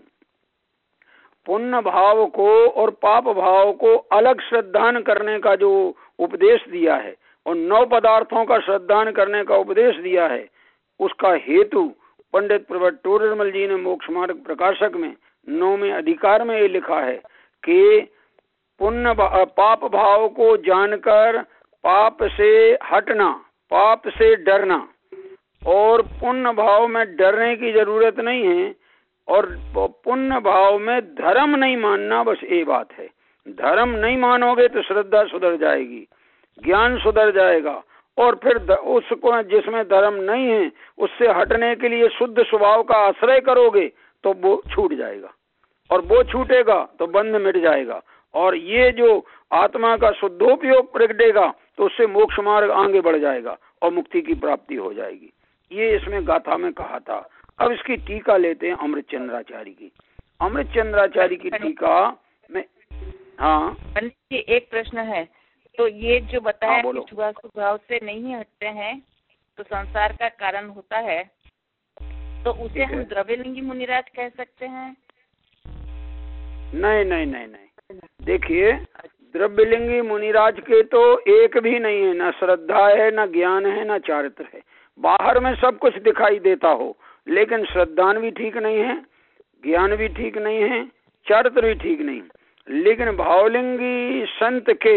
पुण्य भाव को और पाप भाव को अलग श्रद्धान करने का जो उपदेश दिया है और नौ पदार्थों का श्रद्धान करने का उपदेश दिया है, उसका हेतु पंडित प्रवट टोडरमल जी ने मोक्ष मार्ग प्रकाशक में नौवें अधिकार में ये लिखा है कि पुण्य पाप भाव को जानकर पाप से हटना, पाप से डरना, और पुण्य भाव में डरने की जरूरत नहीं है, और पुण्य भाव में धर्म नहीं मानना, बस ये बात है। धर्म नहीं मानोगे तो श्रद्धा सुधर जाएगी, ज्ञान सुधर जाएगा, और फिर उसको जिसमें धर्म नहीं है उससे हटने के लिए शुद्ध स्वभाव का आश्रय करोगे तो वो छूट जाएगा, और वो छूटेगा तो बंध मिट जाएगा, और ये जो आत्मा का शुद्धोपयोग प्रगटेगा तो उससे मोक्ष मार्ग आगे बढ़ जाएगा और मुक्ति की प्राप्ति हो जाएगी। ये इसमें गाथा में कहा था। अब इसकी टीका लेते हैं अमृत चंद्राचार्य की। अमृत चंद्राचार्य की टीका में, हाँ पंडित जी एक प्रश्न है, तो ये जो बताया हाँ, कि छुआ स्वभाव से नहीं हटते हैं तो संसार का कारण होता है, तो उसे हम द्रव्यलिंगी मुनिराज कह सकते हैं? नहीं नहीं नहीं नहीं, देखिए द्रव्यलिंगी मुनिराज के तो एक भी नहीं है, ना श्रद्धा है, ना ज्ञान है, ना चारित्र है। बाहर में सब कुछ दिखाई देता हो, लेकिन श्रद्धान भी ठीक नहीं है, ज्ञान भी ठीक नहीं है, चारित्र भी ठीक नहीं। लेकिन भावलिंगी संत के,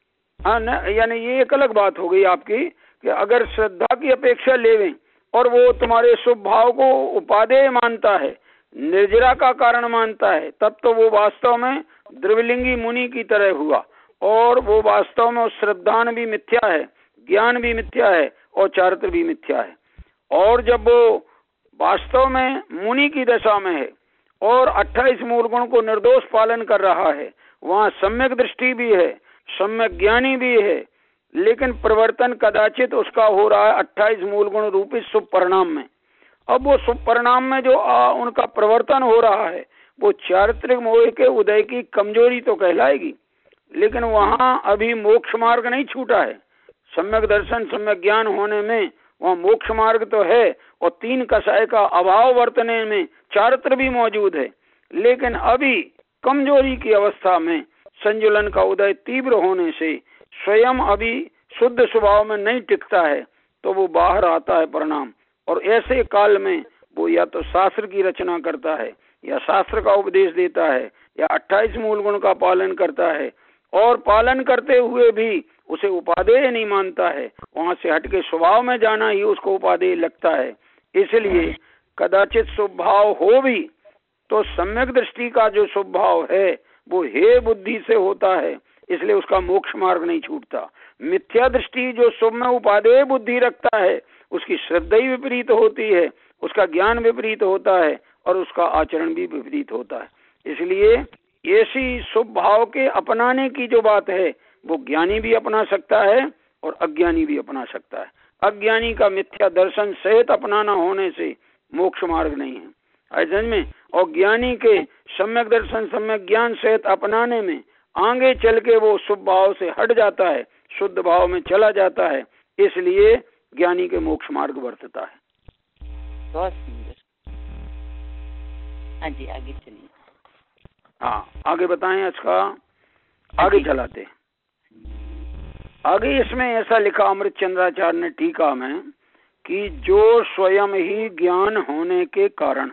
यानी ये एक अलग बात हो गई आपकी कि अगर श्रद्धा की अपेक्षा लेवें और वो तुम्हारे शुभ भाव को उपादेय मानता है, निर्जरा का कारण मानता है, तब तो वो वास्तव में द्रव्यलिंगी मुनि की तरह हुआ, और वो वास्तव में उस श्रद्धान भी मिथ्या है, ज्ञान भी मिथ्या है और चारित्र भी मिथ्या है। और जब वो वास्तव में मुनि की दशा में है और अट्ठाईस मूल गुण को निर्दोष पालन कर रहा है, वहाँ सम्यक दृष्टि भी है, सम्यक ज्ञानी भी है, लेकिन प्रवर्तन कदाचित उसका हो रहा है अट्ठाईस मूल गुण रूपी शुभ परिणाम में। अब वो शुभ परिणाम में जो आ, उनका प्रवर्तन हो रहा है वो चारित्रिक मोह के उदय की कमजोरी तो कहलाएगी, लेकिन वहाँ अभी मोक्ष मार्ग नहीं छूटा है। सम्यक दर्शन सम्यक ज्ञान होने में वहाँ मोक्ष मार्ग तो है, और तीन कषाय का अभाव वर्तने में चारित्र भी मौजूद है, लेकिन अभी कमजोरी की अवस्था में संजुलन का उदय तीव्र होने से स्वयं अभी शुद्ध स्वभाव में नहीं टिकता है, तो वो बाहर आता है परिणाम। और ऐसे काल में वो या तो शास्त्र की रचना करता है, या शास्त्र का उपदेश देता है, या अट्ठाईस मूल गुण का पालन करता है, और पालन करते हुए भी उसे उपादेय नहीं मानता है, वहां से हटके स्वभाव में जाना ही उसको उपादेय लगता है। इसलिए कदाचित स्वभाव हो भी तो सम्यक दृष्टि का जो स्वभाव है वो हे बुद्धि से होता है, इसलिए उसका मोक्ष मार्ग नहीं छूटता। मिथ्या दृष्टि जो शुभ में उपादेय बुद्धि रखता है उसकी श्रद्धा ही विपरीत होती है, उसका ज्ञान विपरीत होता है और उसका आचरण भी विपरीत होता है। इसलिए ऐसी शुभ भाव के अपनाने की जो बात है वो ज्ञानी भी अपना सकता है और अज्ञानी भी अपना सकता है। अज्ञानी का मिथ्या दर्शन सहित अपनाना होने से मोक्ष मार्ग नहीं है, समझ में, और ज्ञानी के सम्यक दर्शन सम्यक ज्ञान सहित अपनाने में आगे चल के वो शुभ भाव से हट जाता है, शुद्ध भाव में चला जाता है, इसलिए ज्ञानी के मोक्ष मार्ग वर्तता है। बहुत सुंदर। हाँ जी आगे चलिए। हाँ आगे बताएं। इसका आगे चलाते। आगे इसमें ऐसा लिखा अमृत चंद्राचार्य ने टीका में कि जो स्वयं ही ज्ञान होने के कारण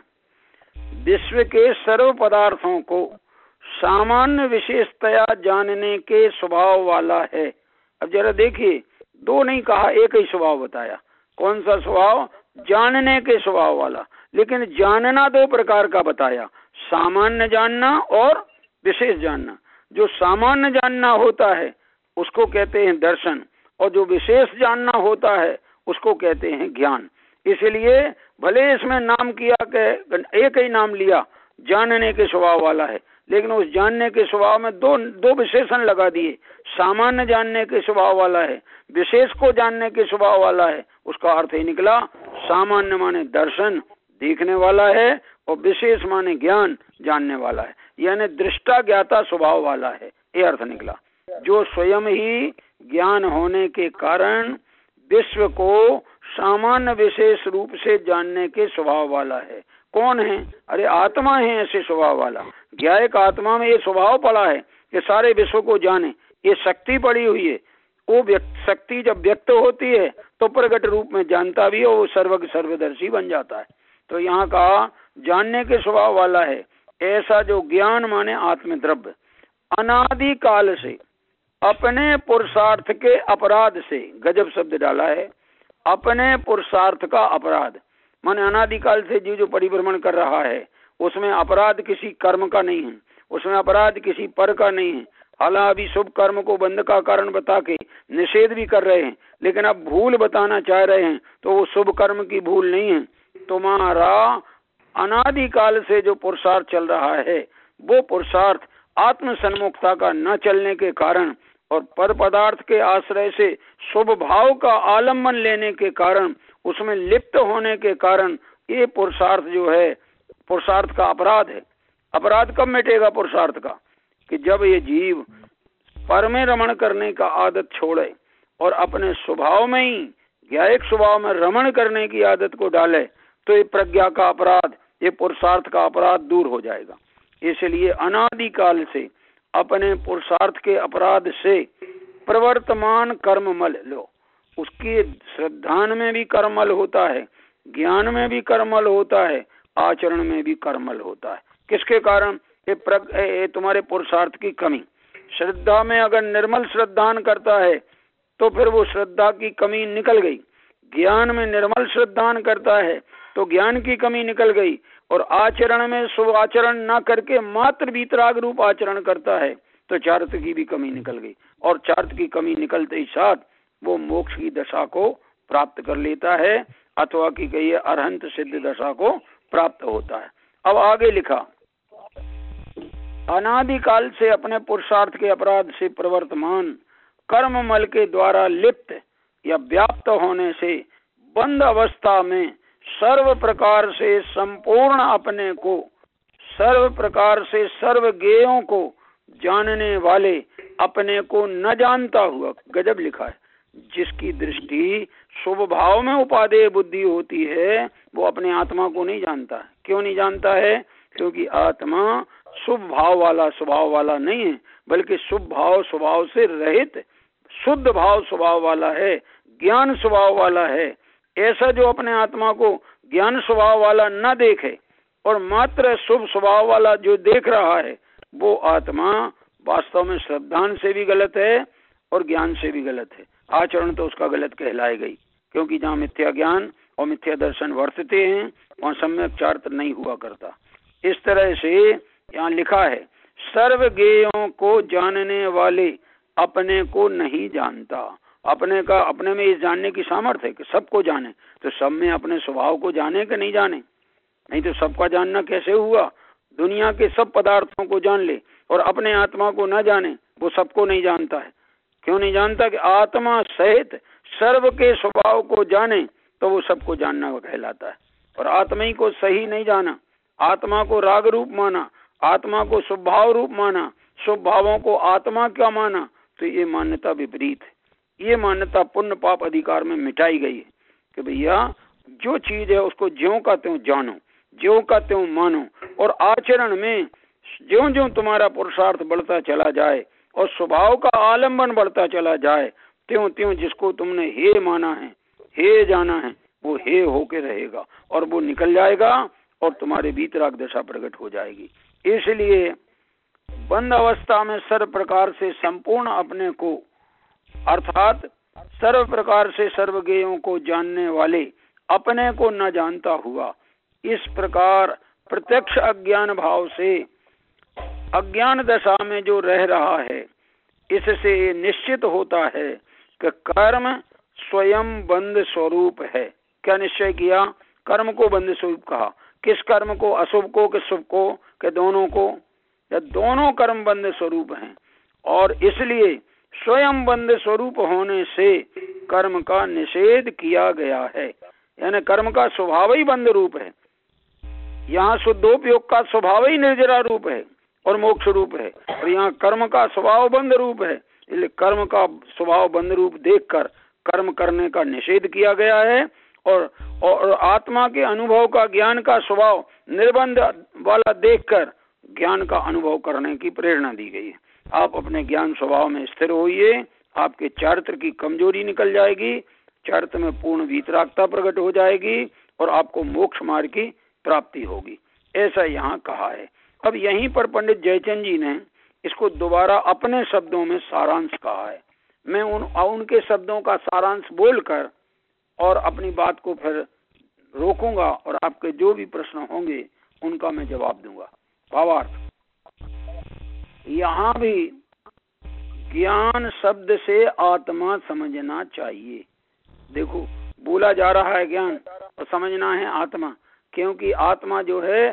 विश्व के सर्व पदार्थों को सामान्य विशेषतया जानने के स्वभाव वाला है। अब जरा देखिए, दो नहीं कहा, एक ही स्वभाव बताया। कौन सा स्वभाव? जानने के स्वभाव वाला। लेकिन जानना दो प्रकार का बताया, सामान्य जानना और विशेष जानना। जो सामान्य जानना होता है उसको कहते हैं दर्शन, और जो विशेष जानना होता है उसको कहते हैं ज्ञान। इसलिए भले इसमें नाम किया कि एक ही नाम लिया, जानने के स्वभाव वाला है, लेकिन उस जानने के स्वभाव में दो दो विशेषण लगा दिए। सामान्य जानने के स्वभाव वाला है, विशेष को जानने के स्वभाव वाला है। उसका अर्थ ही निकला सामान्य माने दर्शन, देखने वाला है, और विशेष माने ज्ञान, जानने वाला है, यानी दृष्टा ज्ञाता स्वभाव वाला है। ये अर्थ निकला। जो स्वयं ही ज्ञान होने के कारण विश्व को सामान्य विशेष रूप से जानने के स्वभाव वाला है। कौन है? अरे आत्मा है ऐसे स्वभाव वाला। ज्ञायक आत्मा में ये स्वभाव पड़ा है कि सारे विश्व को जाने, ये शक्ति पड़ी हुई है। वो शक्ति जब व्यक्त होती है तो प्रगट रूप में जानता भी है, वो सर्वज्ञ सर्वदर्शी बन जाता है। तो यहाँ कहा जानने के स्वभाव वाला है ऐसा जो ज्ञान माने आत्मद्रव्य अनादि काल से अपने पुरुषार्थ के अपराध से, गजब शब्द डाला है, अपने पुरुषार्थ का अपराध माने अनादिकाल से जीव जो परिभ्रमण कर रहा है उसमें अपराध किसी कर्म का नहीं है, उसमें अपराध किसी पर का नहीं है। हालांकि अभी शुभ कर्म को बंध का कारण बता के निषेध भी कर रहे हैं, लेकिन अब भूल बताना चाह रहे हैं तो वो शुभ कर्म की भूल नहीं है। तुम्हारा अनादिकाल से जो पुरुषार्थ चल रहा है वो पुरुषार्थ आत्म सन्मुखता का न चलने के कारण और पर पदार्थ के आश्रय से शुभ भाव का आलम्बन लेने के कारण, उसमें लिप्त होने के कारण ये पुरुषार्थ जो है पुरुषार्थ का अपराध है। अपराध कब मिटेगा पुरुषार्थ का? कि जब ये जीव पर में रमण करने का आदत छोड़े और अपने स्वभाव में ही ज्ञायक स्वभाव में रमण करने की आदत को डाले तो ये प्रज्ञा का अपराध, ये पुरुषार्थ का अपराध दूर हो जाएगा। इसलिए अनादिकाल से अपने पुरुषार्थ के अपराध से प्रवर्तमान कर्ममल लो। उसकी श्रद्धान में भी कर्मल होता है, ज्ञान में भी कर्मल होता है, आचरण में भी कर्मल होता है। किसके कारण? ये, प्रग, ये तुम्हारे पुरुषार्थ की कमी। श्रद्धा में अगर निर्मल श्रद्धान करता है तो फिर वो श्रद्धा की कमी निकल गई। ज्ञान में निर्मल श्रद्धान करता है तो ज्ञान की कमी निकल गई। और आचरण में शुभ आचरण ना करके मात्र वीतराग रूप आचरण करता है तो चार्थ की भी कमी निकल गई। और चार्थ की कमी निकलते ही साथ वो मोक्ष की दशा को प्राप्त कर लेता है, अथवा की कहिए अरहंत सिद्ध दशा को प्राप्त होता है। अब आगे लिखा, अनादिकाल से अपने पुरुषार्थ के अपराध से प्रवर्तमान कर्ममल के द्वारा लिप्त या व्याप्त होने से बंद अवस्था में सर्व प्रकार से संपूर्ण अपने को, सर्व प्रकार से सर्व ज्ञेयों को जानने वाले अपने को न जानता हुआ, गजब लिखा है, जिसकी दृष्टि शुभ भाव में उपादेय बुद्धि होती है वो अपने आत्मा को नहीं जानता है। क्यों नहीं जानता है? क्योंकि आत्मा शुभ भाव वाला स्वभाव वाला नहीं है, बल्कि शुभ भाव स्वभाव से रहित शुद्ध भाव स्वभाव वाला है, ज्ञान स्वभाव वाला है। ऐसा जो अपने आत्मा को ज्ञान स्वभाव वाला न देखे और मात्र शुभ स्वभाव वाला जो देख रहा है वो आत्मा वास्तव में श्रद्धान से भी गलत है और ज्ञान से भी गलत है। आचरण तो उसका गलत कहलाए गई, क्योंकि जहाँ मिथ्या ज्ञान और मिथ्या दर्शन वर्तते हैं वहाँ सम्यक चार्थ नहीं हुआ करता। इस तरह से यहाँ लिखा है, सर्व ज्ञेयों को जानने वाले अपने को नहीं जानता। अपने का अपने में इस जानने की सामर्थ्य है कि सबको जाने, तो सब में अपने स्वभाव को जाने कि नहीं जाने? नहीं तो सबका जानना कैसे हुआ? दुनिया के सब पदार्थों को जान ले और अपने आत्मा को न जाने, वो सबको नहीं जानता है। क्यों नहीं जानता? कि आत्मा सहित सर्व के स्वभाव को जाने तो वो सबको जानना कहलाता है। और आत्मा ही को सही नहीं जाना, आत्मा को राग रूप माना, आत्मा को शुभ भाव रूप माना, शुभ भावों को आत्मा क्या माना, तो ये मान्यता विपरीत है। ये मान्यता पुण्य पाप अधिकार में मिटाई गई है कि भैया जो चीज है उसको ज्यों का त्यों जानो, ज्यों का त्यों मानो, और आचरण में ज्यों ज्यों तुम्हारा पुरुषार्थ बढ़ता चला जाए और स्वभाव का आलम्बन बढ़ता चला जाए, त्यों त्यों जिसको तुमने हे माना है, हे जाना है, वो हे होके रहेगा और वो निकल जाएगा और तुम्हारे भीतराग दशा प्रकट हो जाएगी। इसलिए बंद अवस्था में सर्व प्रकार से संपूर्ण अपने को अर्थात सर्व प्रकार से सर्वज्ञों को जानने वाले अपने को न जानता हुआ इस प्रकार प्रत्यक्ष अज्ञान भाव से अज्ञान दशा में जो रह रहा है, इससे निश्चित होता है कि कर्म स्वयं बंद स्वरूप है। क्या निश्चय किया? कर्म को बंद स्वरूप कहा। किस कर्म को? अशुभ को कि शुभ को कि दोनों को? या दोनों कर्म बंद स्वरूप हैं और इसलिए स्वयं बंद स्वरूप होने से कर्म का निषेध किया गया है। यानी कर्म का स्वभाव ही बंद रूप है। यहाँ शुद्धोपयोग का स्वभाव ही निर्जरा रूप है और मोक्ष रूप है, और यहाँ कर्म का स्वभाव बंद रूप है। इसलिए कर्म का स्वभाव बंद रूप देखकर कर्म करने का निषेध किया गया है और, और आत्मा के अनुभव का ज्ञान का स्वभाव निर्बंध वाला देखकर ज्ञान का अनुभव करने की प्रेरणा दी गई है। आप अपने ज्ञान स्वभाव में स्थिर होइए, आपके चारित्र की कमजोरी निकल जाएगी, चारित्र में पूर्ण वीतरागता प्रकट हो जाएगी और आपको मोक्ष मार्ग की प्राप्ति होगी। ऐसा यहाँ कहा है। अब यहीं पर पंडित जयचंद जी ने इसको दोबारा अपने शब्दों में सारांश कहा है। मैं उन उनके शब्दों का सारांश बोलकर और अपनी बात को फिर रोकूंगा और आपके जो भी प्रश्न होंगे उनका मैं जवाब दूंगा। भावार्थ, यहाँ भी ज्ञान शब्द से आत्मा समझना चाहिए। देखो, बोला जा रहा है ज्ञान और समझना है आत्मा, क्योंकि आत्मा जो है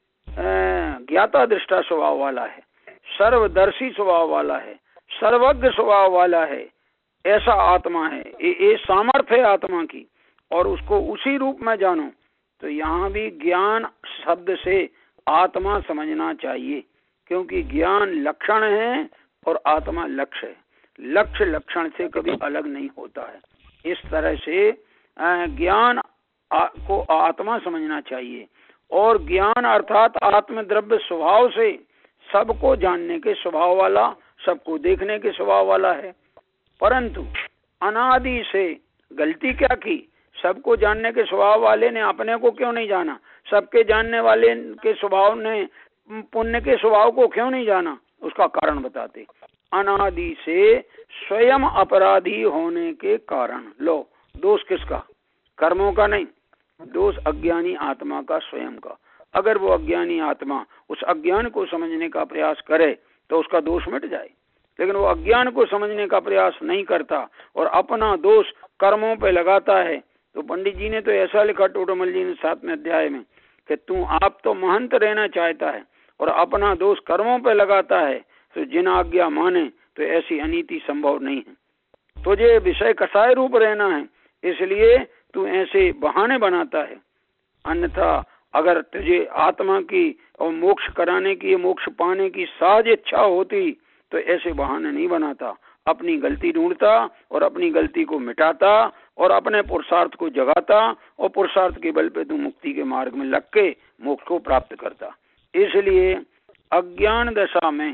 ज्ञाता दृष्टा स्वभाव वाला है, सर्वदर्शी स्वभाव वाला है, सर्वज्ञ स्वभाव वाला है। ऐसा आत्मा है, ये सामर्थ्य है आत्मा की, और उसको उसी रूप में जानो। तो यहाँ भी ज्ञान शब्द से आत्मा समझना चाहिए, क्योंकि ज्ञान लक्षण है और आत्मा लक्ष्य है। लक्ष्य लक्षण से कभी अलग नहीं होता है। इस तरह से ज्ञान को आत्मा समझना चाहिए। और ज्ञान अर्थात आत्मद्रव्य स्वभाव से सबको जानने के स्वभाव वाला, सबको देखने के स्वभाव वाला है, परंतु अनादि से गलती क्या की? सबको जानने के स्वभाव वाले ने अपने को क्यों नहीं जाना? सबके जानने वाले के स्वभाव ने पुण्य के स्वभाव को क्यों नहीं जाना? उसका कारण बताते। अनादि से स्वयं अपराधी होने के कारण। लो, दोष किसका? कर्मों का नहीं, दोष अज्ञानी आत्मा का, स्वयं का। अगर वो अज्ञानी आत्मा उस अज्ञान को समझने का प्रयास करे तो उसका दोष मिट जाए, लेकिन वो अज्ञान को समझने का प्रयास नहीं करता और अपना दोष कर्मों पे लगाता है। तो पंडित जी ने तो ऐसा लिखा, टोटोमल जी ने सातवें अध्याय में, कि तू आप तो महंत रहना चाहता है और अपना दोष कर्मों पे लगाता है, तो जिन आज्ञा माने तो ऐसी अनीति संभव नहीं है। तुझे विषय कसाय रूप रहना है, इसलिए तू ऐसे बहाने बनाता है। अन्यथा अगर तुझे आत्मा की और मोक्ष कराने की, मोक्ष पाने की सहज इच्छा होती तो ऐसे बहाने नहीं बनाता। अपनी गलती ढूंढता और अपनी गलती को मिटाता और अपने पुरुषार्थ को जगाता और पुरुषार्थ के बल पे तू मुक्ति के मार्ग में लग के मोक्ष को प्राप्त करता। इसलिए अज्ञान दशा में,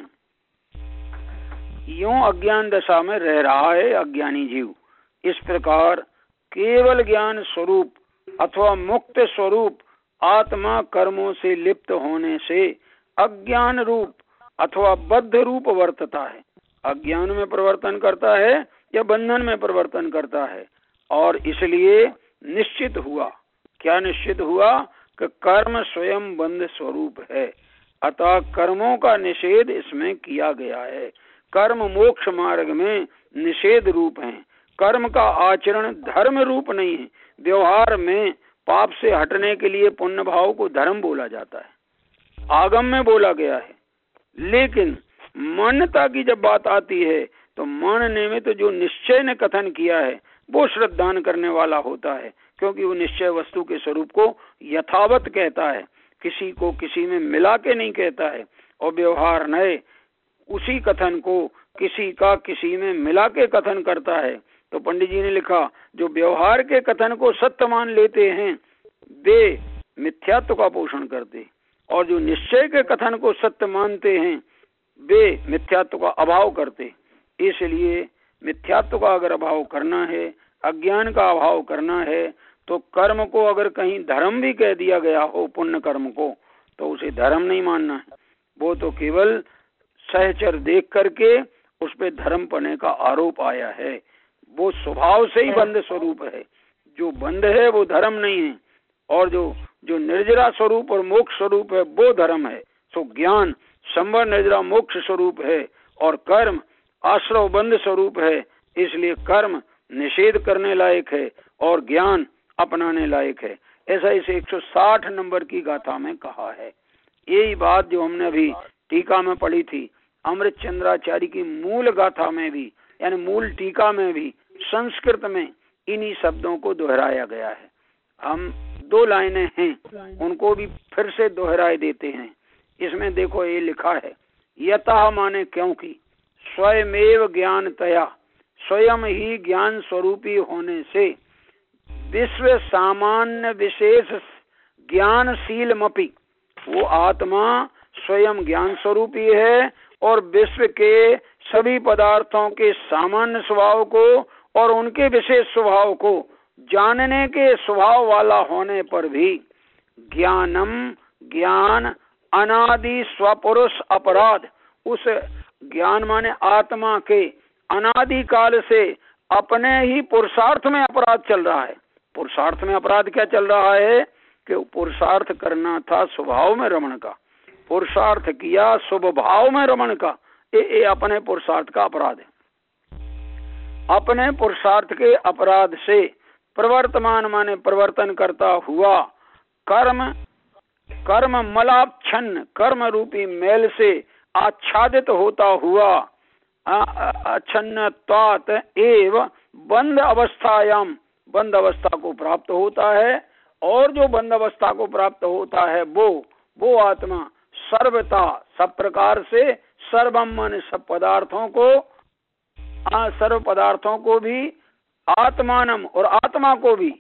यूं अज्ञान दशा में रह रहा है अज्ञानी जीव। इस प्रकार केवल ज्ञान स्वरूप अथवा मुक्त स्वरूप आत्मा कर्मों से लिप्त होने से अज्ञान रूप अथवा बद्ध रूप वर्तता है। अज्ञान में परिवर्तन करता है या बंधन में परिवर्तन करता है। और इसलिए निश्चित हुआ, क्या निश्चित हुआ? कि कर्म स्वयं बंध स्वरूप है, अतः कर्मों का निषेध इसमें किया गया है। कर्म मोक्ष मार्ग में निषेध रूप है। कर्म का आचरण धर्म रूप नहीं है। व्यवहार में पाप से हटने के लिए पुण्य भाव को धर्म बोला जाता है, आगम में बोला गया है। लेकिन मान्यता की जब बात आती है तो मानने में तो जो निश्चय ने कथन किया है वो श्रद्धान करने वाला होता है, क्योंकि वो निश्चय वस्तु के स्वरूप को यथावत कहता है, किसी को किसी में मिला के नहीं कहता है। और व्यवहार नए उसी कथन को किसी का किसी में मिला के कथन करता है। तो पंडित जी ने लिखा, जो व्यवहार के कथन को सत्य मान लेते हैं वे मिथ्यात्व का पोषण करते, और जो निश्चय के कथन को सत्य मानते हैं वे मिथ्यात्व का अभाव करते। इसलिए मिथ्यात्व का अगर अभाव करना है, अज्ञान का अभाव करना है, तो कर्म को अगर कहीं धर्म भी कह दिया गया हो, पुण्य कर्म को, तो उसे धर्म नहीं मानना है। वो तो केवल सहचर देख करके उस पे धर्म पने का आरोप आया है। वो स्वभाव से ही बंध स्वरूप है। जो बंध है वो धर्म नहीं है, और जो जो निर्जरा स्वरूप और मोक्ष स्वरूप है वो धर्म है। सो ज्ञान संवर निर्जरा मोक्ष स्वरूप है, और कर्म आश्रव बंध स्वरूप है। इसलिए कर्म निषेध करने लायक है और ज्ञान अपनाने लायक है। ऐसा इस एक सौ साठ नंबर की गाथा में कहा है। यही बात जो हमने अभी टीका में पढ़ी थी, अमृत चंद्राचार्य की मूल गाथा में भी, यानी मूल टीका में भी संस्कृत में इन्हीं शब्दों को दोहराया गया है। हम दो लाइनें हैं, उनको भी फिर से दोहराए देते हैं। इसमें देखो ये लिखा है, यतः माने क्योंकि, स्वयमेव ज्ञानतया, स्वयं ही ज्ञान स्वरूपी होने से, विश्व सामान्य विशेष ज्ञानशीलमपि, वो आत्मा स्वयं ज्ञान स्वरूपी है और विश्व के सभी पदार्थों के सामान्य स्वभाव को और उनके विशेष स्वभाव को जानने के स्वभाव वाला होने पर भी ज्ञानम ज्ञान अनादि स्वपुरुष अपराध, उस ज्ञान माने आत्मा के अनादि काल से अपने ही पुरुषार्थ में अपराध चल रहा है। पुरुषार्थ में अपराध क्या चल रहा है कि पुरुषार्थ करना था स्वभाव में रमण का, पुरुषार्थ किया शुभ भाव में रमण का, ये, ये अपने पुरुषार्थ का अपराध है। अपने पुरुषार्थ के अपराध से प्रवर्तमान माने परिवर्तन करता हुआ कर्म कर्म मलाच्छन्न, कर्म रूपी मैल से आच्छादित होता हुआ अच्छन्नत्वात् एव बंध अवस्थायाम, बंध अवस्था को प्राप्त होता है। और जो बंध अवस्था को प्राप्त होता है वो वो आत्मा सर्वता, सब प्रकार से, सर्वम माने सब पदार्थों को, आ, सर्व पदार्थों को भी, आत्मानम और आत्मा को भी,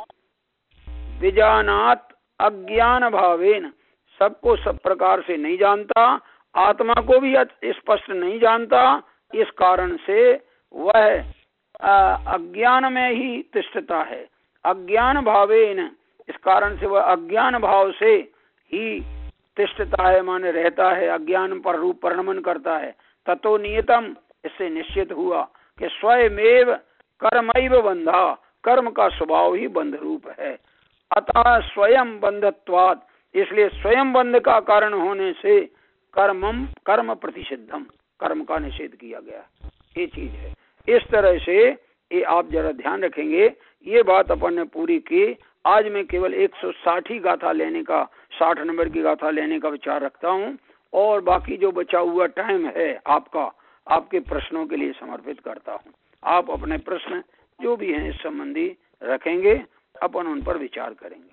विजानात अज्ञान भावेन, सबको सब प्रकार से नहीं जानता, आत्मा को भी स्पष्ट नहीं जानता। इस कारण से वह अज्ञान में ही तिष्ठता है, अज्ञान भावेन, इस कारण से वह अज्ञान भाव से ही तिष्ठता है, माने रहता है, अज्ञान पर रूप परिणमन करता है। ततो नियतम, इससे निश्चित हुआ कि स्वयमेव कर्मैव बंधा, कर्म का स्वभाव ही बंध रूप है। अतः स्वयं बंधत्वात्, इसलिए स्वयं बंध का कारण होने से कर्मम कर्म प्रतिषिद्धम, कर्म का निषेध किया गया, ये चीज है। इस तरह से ये आप जरा ध्यान रखेंगे। ये बात अपन ने पूरी की। आज मैं केवल एक सौ साठ ही गाथा लेने का, साठ नंबर की गाथा लेने का विचार रखता हूँ, और बाकी जो बचा हुआ टाइम है आपका, आपके प्रश्नों के लिए समर्पित करता हूँ। आप अपने प्रश्न जो भी हैं इस संबंधी रखेंगे, अपन उन पर विचार करेंगे।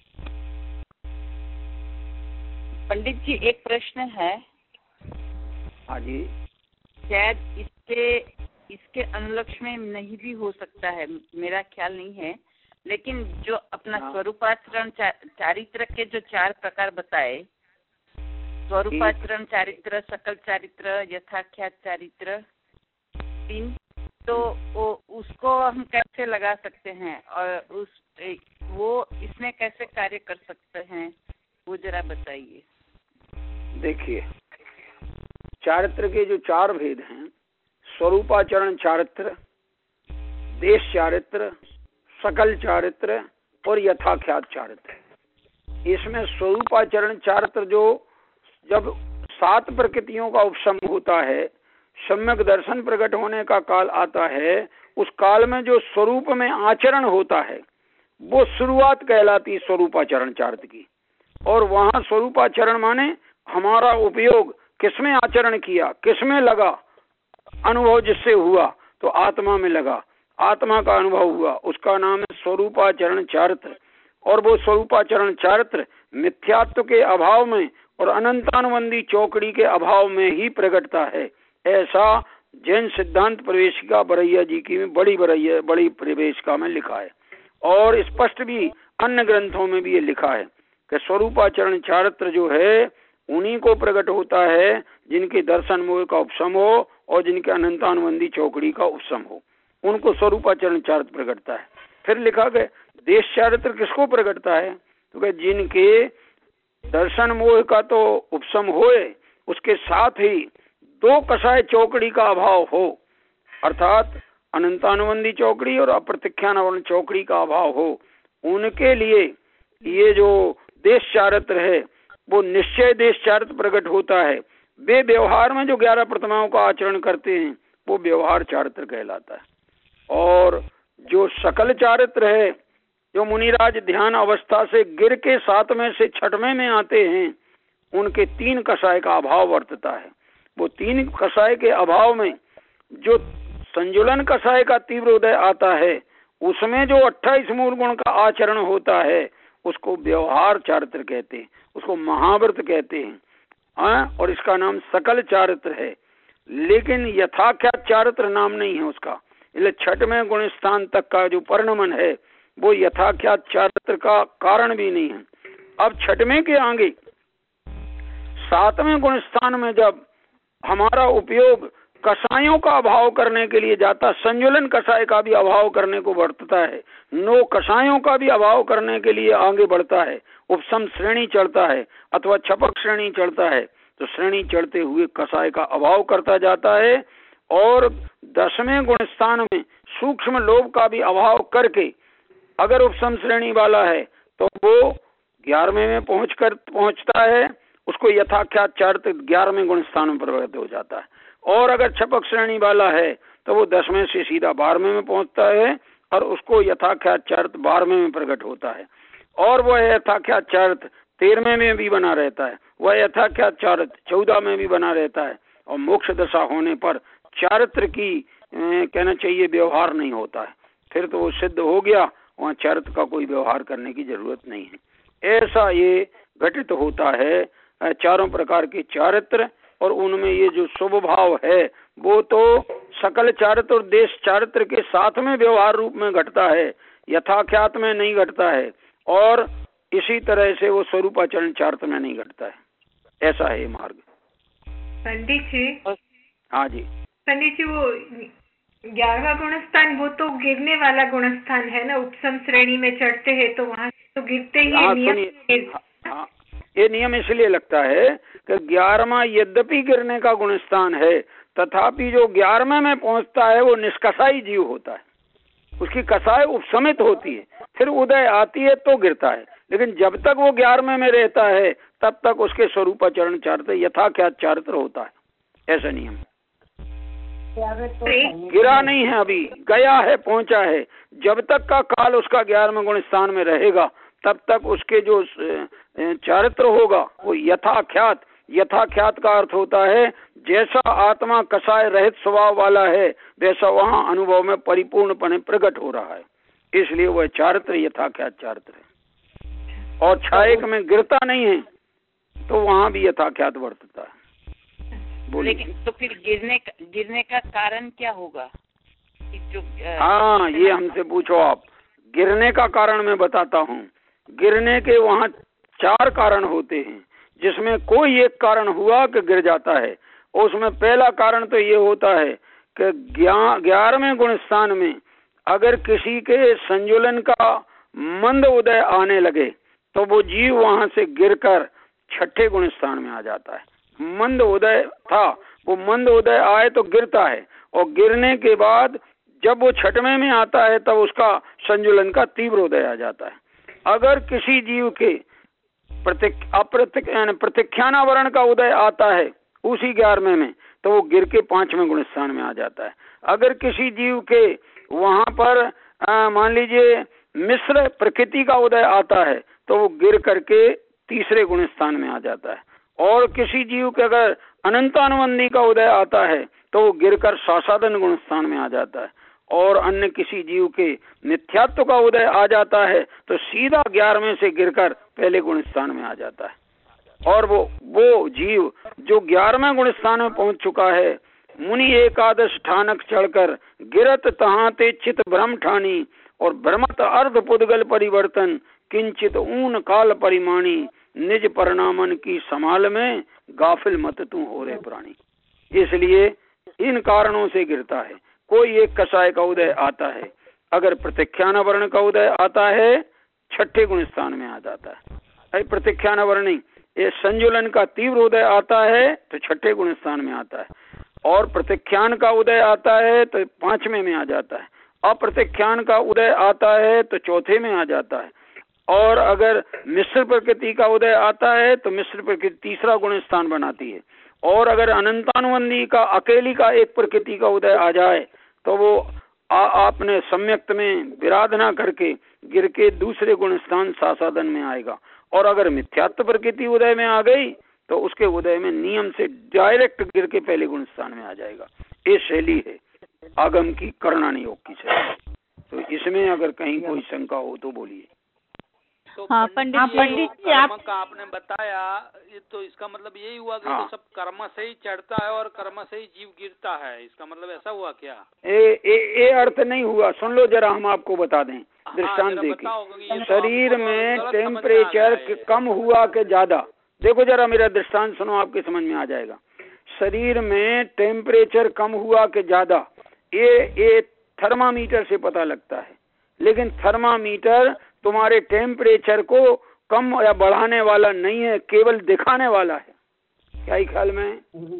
पंडित जी एक प्रश्न है। हाँ जी। शायद इसके इसके अनुलक्ष्य में नहीं भी हो सकता है, मेरा ख्याल नहीं है, लेकिन जो अपना स्वरूपाचरण चा, चारित्र के जो चार प्रकार बताए, स्वरूपाचरण चारित्र, सकल चारित्र, यथाख्यात चारित्र, तीन, तो वो उसको हम कैसे लगा सकते हैं और उस वो इसमें कैसे कार्य कर सकते हैं, वो जरा बताइए। देखिए, चारित्र के जो चार भेद हैं, स्वरूपाचरण चारित्र, देश चारित्र, सकल चारित्र और यथाख्यात चारित्र। इसमें स्वरूपाचरण चारित्र जो जब सात प्रकृतियों का उपशम होता है, सम्यक दर्शन प्रकट होने का काल आता है, उस काल में जो स्वरूप में आचरण होता है वो शुरुआत कहलाती स्वरूपाचरण चारित्र की। और वहाँ स्वरूपाचरण माने हमारा उपयोग किसमें आचरण किया, किसमें लगा, अनुभव जिससे हुआ, तो आत्मा में लगा, आत्मा का अनुभव हुआ, उसका नाम है स्वरूपाचरण चारित्र। और वो स्वरूपाचरण चारित्र मिथ्यात्व के अभाव में और अनंतानुबंधी चौकड़ी के अभाव में ही प्रकटता है। ऐसा जैन सिद्धांत प्रवेशिका बरैया जी की में बड़ी बरैया बड़ी प्रवेशिका में लिखा है, और स्पष्ट भी अन्य ग्रंथों में भी ये लिखा है कि स्वरूपाचरण चारित्र जो है उन्हीं को प्रकट होता है जिनके दर्शन मोह का उपशम हो और जिनके अनंतानुबंधी चौकड़ी का उपशम हो, उनको स्वरूपाचरण चारित्र प्रकटता है। फिर लिखा गया देश चारित्र किसको प्रकटता है, तो जिनके दर्शन मोह का तो उपशम होए, उसके साथ ही दो कषाय चौकड़ी का अभाव हो, अर्थात अनंतानुबंधी चौकड़ी और अप्रत्यक्षानुबंधी चौकड़ी का अभाव हो, उनके लिए ये जो देश चारित्र है वो निश्चय देश चारित्र प्रकट होता है। वे व्यवहार में जो ग्यारह प्रतिमाओं का आचरण करते हैं वो व्यवहार चारित्र कहलाता है। और जो सकल चारित्र है, जो मुनिराज ध्यान अवस्था से गिर के सातवें से छठवें में आते हैं, उनके तीन कषाय का अभाव वर्तता है। वो तीन कषाय के अभाव में जो संजुलन कषाय का तीव्र उदय आता है, उसमें जो अट्ठाईस मूल गुण का आचरण होता है उसको व्यवहार चारित्र कहते हैं, उसको महाव्रत कहते हैं। हाँ, और इसका नाम सकल चारित्र है, लेकिन यथाख्यात चारित्र नाम नहीं है उसका। इसलिए छठवें गुण स्थान तक का जो परिणमन है वो यथाख्यात चारित्र का कारण भी नहीं है। अब छठवें के आगे सातवें गुण स्थान में जब हमारा उपयोग कषायों का अभाव करने के लिए जाता, संजुलन कषाय का भी अभाव करने को बढ़ता है, नो कषायों का भी अभाव करने के लिए आगे बढ़ता है, उपशम श्रेणी चढ़ता है अथवा छपक श्रेणी चढ़ता है, तो श्रेणी चढ़ते हुए कषाय का अभाव करता जाता है। और दसवें गुण स्थान में सूक्ष्म लोभ का भी अभाव करके अगर उपशम श्रेणी वाला है तो वो ग्यारहवें में पहुंच कर पहुंचता है, उसको यथाख्यात चारित्र ग्यारहवें गुण स्थान में प्रकट हो जाता है। और अगर छपक श्रेणी वाला है तो वो दसवें से सीधा बारहवें में पहुंचता है और उसको यथाख्यात चारित्र बारहवें में प्रकट होता है। और वह यथाख्यात चारित्र तेरहवें में भी बना रहता है, वह यथाख्यात चारित्र चौदह में भी बना रहता है। और मोक्ष दशा होने पर चारित्र की ए, कहना चाहिए व्यवहार नहीं होता है, फिर तो वो सिद्ध हो गया, वहाँ चारित्र का कोई व्यवहार करने की जरूरत नहीं है। ऐसा ये घटित होता है चारों प्रकार के चारित्र। और उनमें ये जो शुभ भाव है वो तो सकल चारित्र और देश चारित्र के साथ में व्यवहार रूप में घटता है, यथाख्यात में नहीं घटता है। और इसी तरह से वो स्वरूपाचरण चारित्र में नहीं घटता है। ऐसा है ये मार्ग। पंडित जी, हाँ जी पंडित जी, वो ग्यारहवा गुणस्थान वो तो गिरने वाला गुणस्थान है ना, उपशम श्रेणी में चढ़ते हैं तो वहाँ तो गिरते ही हाँ, नियम। हाँ, ये नियम इसलिए लगता है कि ग्यारहवां यद्यपि गिरने का गुणस्थान है, तथापि जो ग्यारहवें में पहुंचता है वो निष्कषाई जीव होता है, उसकी कषाय उपशमित होती है, फिर उदय आती है तो गिरता है। लेकिन जब तक वो ग्यारहवें में रहता है तब तक उसके स्वरूपाचरण चारित्र यथाख्यात चारित्र होता है। ऐसा नियम गिरा नहीं है, अभी गया है, पहुंचा है। जब तक का काल उसका ग्यारहवें गुण स्थान में रहेगा तब तक उसके जो चारित्र होगा वो यथाख्यात, यथाख्यात का अर्थ होता है जैसा आत्मा कषाय रहित स्वभाव वाला है वैसा वहाँ अनुभव में परिपूर्णपणे प्रकट हो रहा है, इसलिए वह चारित्र यथाख्यात चारित्र है। और छायक में गिरता नहीं है तो वहाँ भी यथाख्यात वर्तता है। लेकिन तो फिर गिरने का गिरने का कारण क्या होगा? जो हाँ, ये हमसे पूछो आप। गिरने का कारण मैं बताता हूँ। गिरने के वहाँ चार कारण होते हैं, जिसमें कोई एक कारण हुआ कि गिर जाता है। उसमें पहला कारण तो ये होता है कि ग्यारहवें गुण स्थान में अगर किसी के संजुलन का मंद उदय आने लगे तो वो जीव वहां से गिरकर छठे गुण स्थान में आ जाता है। मंद उदय था, वो मंद उदय आए तो गिरता है, और गिरने के बाद जब वो छठवें में आता है तब उसका संजुलन का तीव्र उदय आ जाता है। अगर किसी जीव के प्रत्यक्षानावरण का उदय आता है उसी ग्यारहवें में तो वो गिर के पांचवें गुण स्थान में आ जाता है। अगर किसी जीव के वहां पर मान लीजिए मिश्र प्रकृति का उदय आता है तो वो गिर करके तीसरे गुण स्थान में आ जाता है। और किसी जीव के अगर अनंतानुबंधी का उदय आता है तो वो गिरकर सासादन गुण स्थान में आ जाता है। और अन्य किसी जीव के नित्यात्व का उदय आ जाता है तो सीधा ग्यारहवें से गिरकर पहले गुण स्थान में आ जाता है। और वो वो जीव जो ग्यारहवें गुण स्थान में पहुंच चुका है, मुनि एकादश ठानक चढ़कर गिरत तहाते चित भ्रम ठानी और भ्रमत अर्ध पुद्गल परिवर्तन किंचित ऊन काल परिमाणी निज परिणामन की संभाल में गाफिल मत तू हो रे प्राणी। इसलिए इन कारणों से गिरता है। कोई एक कषाय का उदय आता है, अगर प्रतीक्षान वर्ण का उदय आता है छठे गुण स्थान में आ जाता है। अरे प्रतीक्षान वर्णी ये संजुलन का तीव्र उदय आता है तो छठे गुण स्थान में आता है, और प्रतीक्षान का उदय आता है तो पांचवें में आ जाता है, अप्रतीक्षान का उदय आता है तो चौथे में आ जाता है, और अगर मिश्र प्रकृति का उदय आता है तो मिश्र प्रकृति तीसरा गुण स्थान बनाती है, और अगर अनंतानुबंधी का अकेली का एक प्रकृति का उदय आ जाए तो वो आ, आपने सम्यक्त में विराधना करके गिर के दूसरे गुण स्थान सासादन में आएगा। और अगर मिथ्यात्व प्रकृति उदय में आ गई तो उसके उदय में नियम से डायरेक्ट गिर के पहले गुण स्थान में आ जाएगा। ये शैली है आगम की करणान योग की शैली। तो इसमें अगर कहीं कोई शंका हो तो बोलिए। तो हाँ, पंडित पंडित जी, जी, कर्म आप का आपने बताया, ये तो इसका मतलब यही हुआ कि हाँ। तो सब कर्म से ही चढ़ता है और कर्म से ही जीव गिरता है, इसका मतलब ऐसा हुआ क्या? ए, ए, ए अर्थ नहीं हुआ। सुन लो जरा, हम आपको बता दें दृष्टांत जरा देके। बताओ, क्योंकि ये तो शरीर हमको तो में गलत समझ में आ टेम्परेचर रहा है। कम हुआ के ज्यादा, देखो जरा मेरा दृष्टांत सुनो, आपके समझ में आ जाएगा। शरीर में टेम्परेचर कम हुआ के ज्यादा, ये ये थर्मामीटर से पता लगता है, लेकिन थर्मामीटर तुम्हारे टेम्परेचर को कम या बढ़ाने वाला नहीं है, केवल दिखाने वाला है। क्या ही ख्याल में?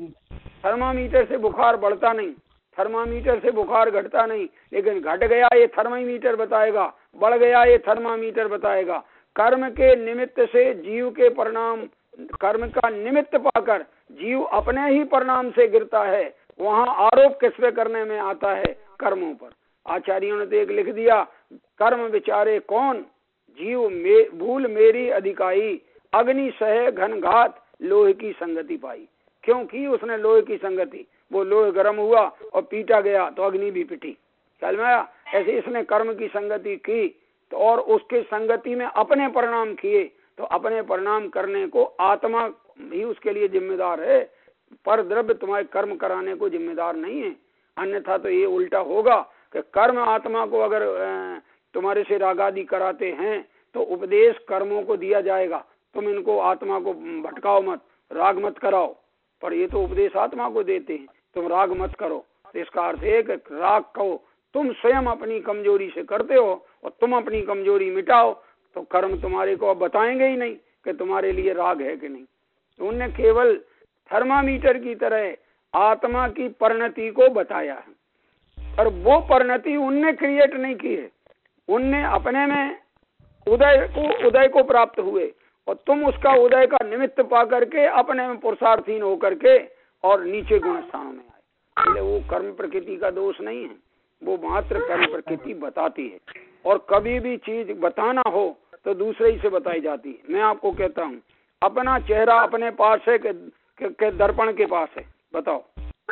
थर्मामीटर से बुखार बढ़ता नहीं, थर्मामीटर से बुखार घटता नहीं, लेकिन घट गया ये थर्मामीटर बताएगा, बढ़ गया ये थर्मामीटर बताएगा। कर्म के निमित्त से जीव के परिणाम, कर्म का निमित्त पाकर जीव अपने ही परिणाम से गिरता है। वहाँ आरोप किस पे करने में आता है? कर्मों पर। आचार्यों ने तो एक लिख दिया, कर्म विचारे कौन, जीव मे, भूल मेरी अधिकाई, अग्नि सहे घनघात, लोहे की संगति पाई। क्योंकि उसने लोहे की संगति, वो लोहे गर्म हुआ और पीटा गया तो अग्नि भी पिटी। ख्याल में आया? ऐसे इसने कर्म की संगति की तो और उसके संगति में अपने परिणाम किए, तो अपने परिणाम करने को आत्मा ही उसके लिए जिम्मेदार है, पर द्रव्य तुम्हारे कर्म कराने को जिम्मेदार नहीं है। अन्यथा तो ये उल्टा होगा कि कर्म आत्मा को अगर तुम्हारे से रागादि कराते हैं तो उपदेश कर्मों को दिया जाएगा, तुम इनको आत्मा को भटकाओ मत, राग मत कराओ, पर ये तो उपदेश आत्मा को देते हैं, तुम राग मत करो। तो इसका अर्थ है कि राग कहो तुम स्वयं अपनी कमजोरी से करते हो और तुम अपनी कमजोरी मिटाओ, तो कर्म तुम्हारे को अब बताएंगे ही नहीं कि तुम्हारे लिए राग है कि नहीं। तो उनने केवल थर्मामीटर की तरह आत्मा की परिणति को बताया है, और वो परिणति उनने क्रिएट नहीं की है, उनने अपने में उदय को उदय को प्राप्त हुए और तुम उसका उदय का निमित्त पा करके अपने में पुरुषार्थहीन होकर के और नीचे गुण स्थानों में आए। इसलिए वो कर्म प्रकृति का दोष नहीं है, वो मात्र कर्म प्रकृति बताती है। और कभी भी चीज बताना हो तो दूसरे ही से बताई जाती है। मैं आपको कहता हूँ अपना चेहरा अपने पास है कि, कि, कि दर्पण के पास है? बताओ।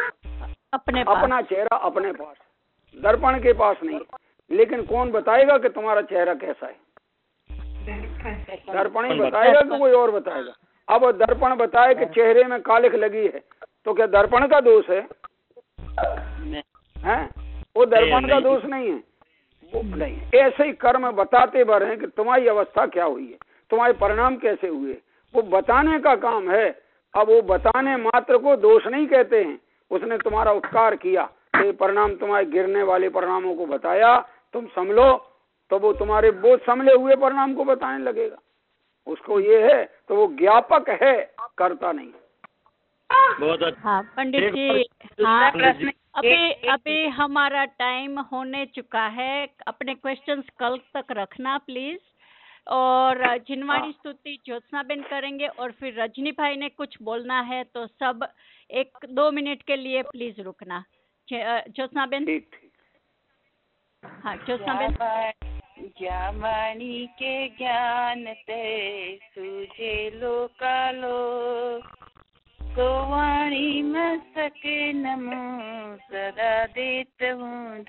अपने पास। अपना चेहरा अपने पास, दर्पण के पास नहीं। लेकिन कौन बताएगा कि तुम्हारा चेहरा कैसा है? दर्पण ही बताएगा कि कोई और बताएगा? अब दर्पण बताए कि चेहरे में कालिख लगी है तो क्या दर्पण का दोष है? हैं? वो दर्पण का दोष नहीं है, वो नहीं। ऐसे ही कर्म बताते भर हैं कि तुम्हारी अवस्था क्या हुई है, तुम्हारे परिणाम कैसे हुए, वो बताने का काम है। अब वो बताने मात्र को दोष नहीं कहते हैं। उसने तुम्हारा उपकार किया, तो परिणाम तुम्हारे गिरने वाले परिणामों को बताया, तुम संभलो, तो वो तुम्हारे वो संभले हुए परिणाम को बताने लगेगा। उसको ये है तो वो ज्ञापक है, करता नहीं। बहुत अच्छा। हाँ पंडित जी, हाँ अभी अभी हमारा टाइम होने चुका है। अपने क्वेश्चंस कल तक रखना प्लीज। और जिनवाणी स्तुति ज्योत्सना बेन करेंगे और फिर रजनी भाई ने कुछ बोलना है तो सब एक दो मिनट के लिए प्लीज रुकना। ज्योत्सना बेन। हाँ ज्योत्सना बेन। ज्ञावाणी के ज्ञान ते सूझे लोकालो, को वाणी मस्तक नमो सदा देत हूँ।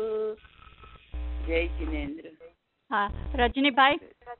जय जिनेन्द्र। हाँ रजनी भाई।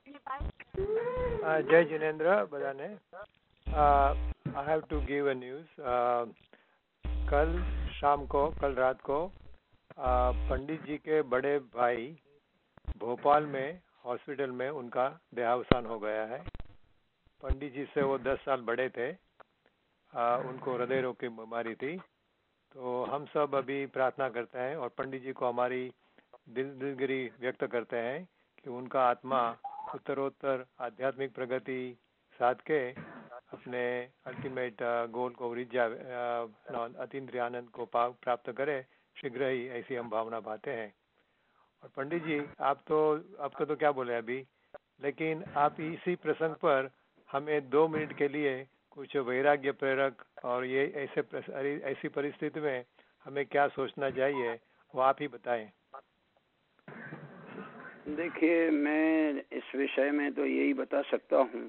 जय जिनेन्द्र बदाने। I have to give a news. कल शाम को, कल रात को uh, पंडित जी के बड़े भाई भोपाल में हॉस्पिटल में उनका देहावसान हो गया है। पंडित जी से वो दस साल बड़े थे, आ, उनको हृदय रोग की बीमारी थी। तो हम सब अभी प्रार्थना करते हैं और पंडित जी को हमारी दिल दिलगिरी व्यक्त करते हैं कि उनका आत्मा उत्तरोत्तर आध्यात्मिक प्रगति साध के अपने अल्टीमेट गोल को रिच जाए, अतीन्द्रिय आनंद को प्राप्त करे शीघ्र ही, ऐसी हम भावना पाते हैं। और पंडित जी आप तो आपका तो क्या बोले अभी, लेकिन आप इसी प्रसंग पर हमें दो मिनट के लिए कुछ वैराग्य प्रेरक और ये ऐसे ऐसी परिस्थिति में हमें क्या सोचना चाहिए वो आप ही बताएं। देखिए, मैं इस विषय में तो यही बता सकता हूँ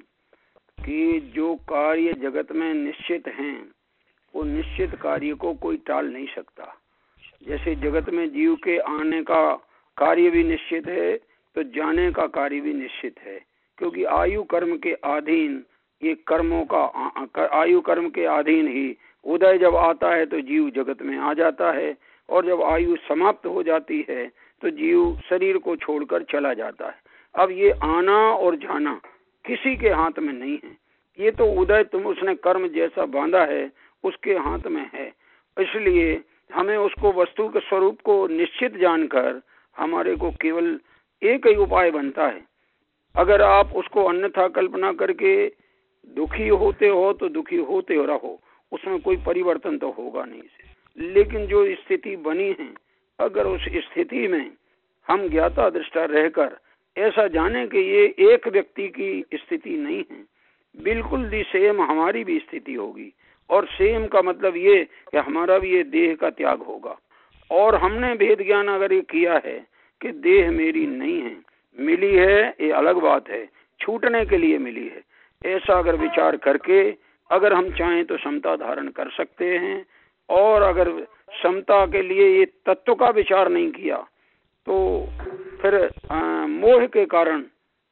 कि जो कार्य जगत में निश्चित हैं वो निश्चित कार्य को कोई टाल नहीं सकता। जैसे जगत में जीव के आने का कार्य भी निश्चित है तो जाने का कार्य भी निश्चित है, क्योंकि आयु कर्म के अधीन ये कर्मों का आयु कर्म के अधीन ही उदय जब आता है तो जीव जगत में आ जाता है, और जब आयु समाप्त हो जाती है तो जीव शरीर को छोड़कर चला जाता है। अब ये आना और जाना किसी के हाथ में नहीं है, ये तो उदय तुम उसने कर्म जैसा बांधा है उसके हाथ में है। इसलिए हमें उसको वस्तु के स्वरूप को निश्चित जानकर हमारे को केवल एक ही उपाय बनता है। अगर आप उसको अन्यथा कल्पना करके दुखी होते हो तो दुखी होते रहो, उसमें कोई परिवर्तन तो होगा नहीं। लेकिन जो स्थिति बनी है, अगर उस स्थिति में हम ज्ञाता दृष्टा रहकर ऐसा जाने कि ये एक व्यक्ति की स्थिति नहीं है, बिल्कुल दी सेम हमारी भी स्थिति होगी, और सेम का मतलब ये कि हमारा भी ये देह का त्याग होगा। और हमने भेद ज्ञान अगर ये किया है कि देह मेरी नहीं है, मिली है ये अलग बात है, छूटने के लिए मिली है, ऐसा अगर विचार करके अगर हम चाहें तो समता धारण कर सकते हैं। और अगर समता के लिए ये तत्व का विचार नहीं किया तो फिर आ, मोह के कारण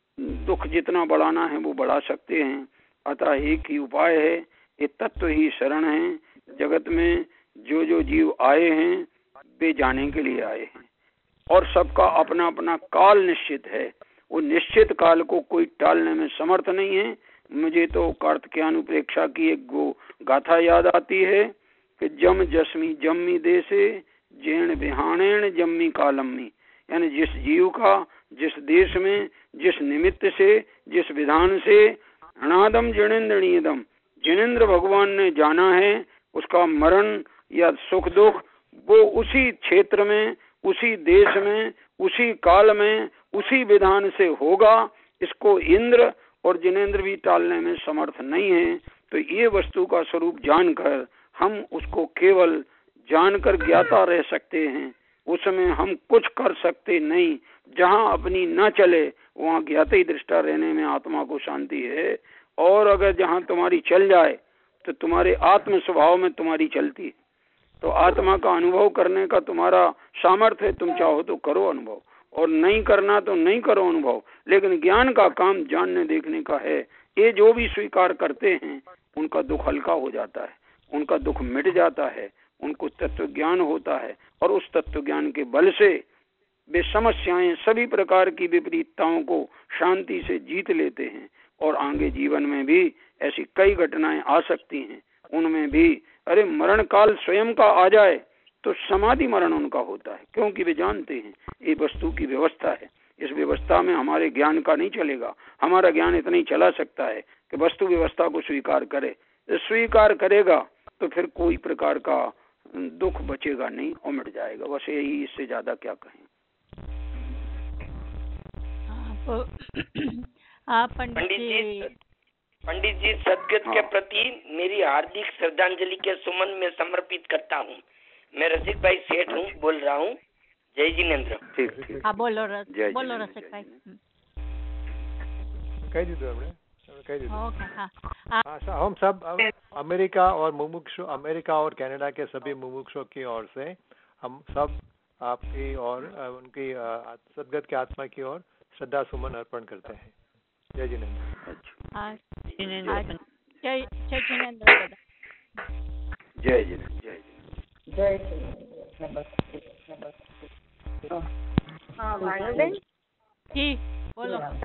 दुख जितना बढ़ाना है वो बढ़ा सकते हैं। अतः एक ही उपाय है, ये तत्व ही शरण है। जगत में जो जो जीव आए हैं वे जाने के लिए आए हैं, और सबका अपना अपना काल निश्चित है। वो निश्चित काल को कोई टालने में समर्थ नहीं है। मुझे तो कार्तिकेयानुप्रेक्षा की एक गो गाथा याद आती है कि जम जस्मी जम्मी देशे जैन बिहाणेण जम्मी कालम्मी, यानी जिस जीव का जिस देश में जिस निमित्त से जिस विधान से अनादम जिनेन्द्रणीयदम जिनेन्द्र भगवान ने जाना है, उसका मरण या सुख दुख वो उसी क्षेत्र में उसी देश में उसी काल में उसी विधान से होगा। इसको इंद्र और जिनेन्द्र भी टालने में समर्थ नहीं है। तो ये वस्तु का स्वरूप जानकर हम उसको केवल जानकर ज्ञाता रह सकते हैं, उसमें हम कुछ कर सकते नहीं। जहाँ अपनी न चले वहाँ ज्ञाता ही दृष्टा रहने में आत्मा को शांति है। और अगर जहाँ तुम्हारी चल जाए तो तुम्हारे आत्म स्वभाव में तुम्हारी चलती है, तो आत्मा का अनुभव करने का तुम्हारा सामर्थ्य है। तुम चाहो तो करो अनुभव, और नहीं करना तो नहीं करो अनुभव, लेकिन ज्ञान का काम जानने देखने का है। ये जो भी स्वीकार करते हैं उनका दुख हल्का हो जाता है, उनका दुख मिट जाता है, उनको तत्व ज्ञान होता है, और उस तत्व ज्ञान के बल से वे समस्याएं सभी प्रकार की विपरीतताओं को शांति से जीत लेते हैं। और आगे जीवन में भी ऐसी कई घटनाएं आ सकती हैं, उनमें भी अरे मरण काल स्वयं का आ जाए तो समाधि मरण उनका होता है, क्योंकि वे जानते हैं ये वस्तु की व्यवस्था है, इस व्यवस्था में हमारे ज्ञान का नहीं चलेगा। हमारा ज्ञान इतना ही चला सकता है कि वस्तु व्यवस्था को स्वीकार करे। स्वीकार करेगा तो फिर कोई प्रकार का दुख बचेगा नहीं और मिट जाएगा। बस यही, इससे ज्यादा क्या कहें। आप पंडित जी पंडित जी सदगत के प्रति मेरी हार्दिक श्रद्धांजलि के सुमन में समर्पित करता हूँ। मैं रसिक भाई सेठ हूँ, बोल रहा हूँ। जय जिनेन्द्र। ठीक ठीक। हाँ बोलो रस, बोलो रसिक भाई। कह दीजिए हमने कह दीजिए। ओके हाँ। हाँ, हम सब अमेरिका और मुमुक्षु अमेरिका और कनाडा के सभी मुमुक्षुओं की ओर से हम सब आपकी और उनकी सदगत के आत्मा की ओर श्रद्धा सुमन अर्पण करते हैं। जय जिनेन्द्र। हाँ जिनेन्द्र। जय जय जिनेन्द्र। जय जिनेन्द्र। जय जय हाँ भानु बहन जी बोलो।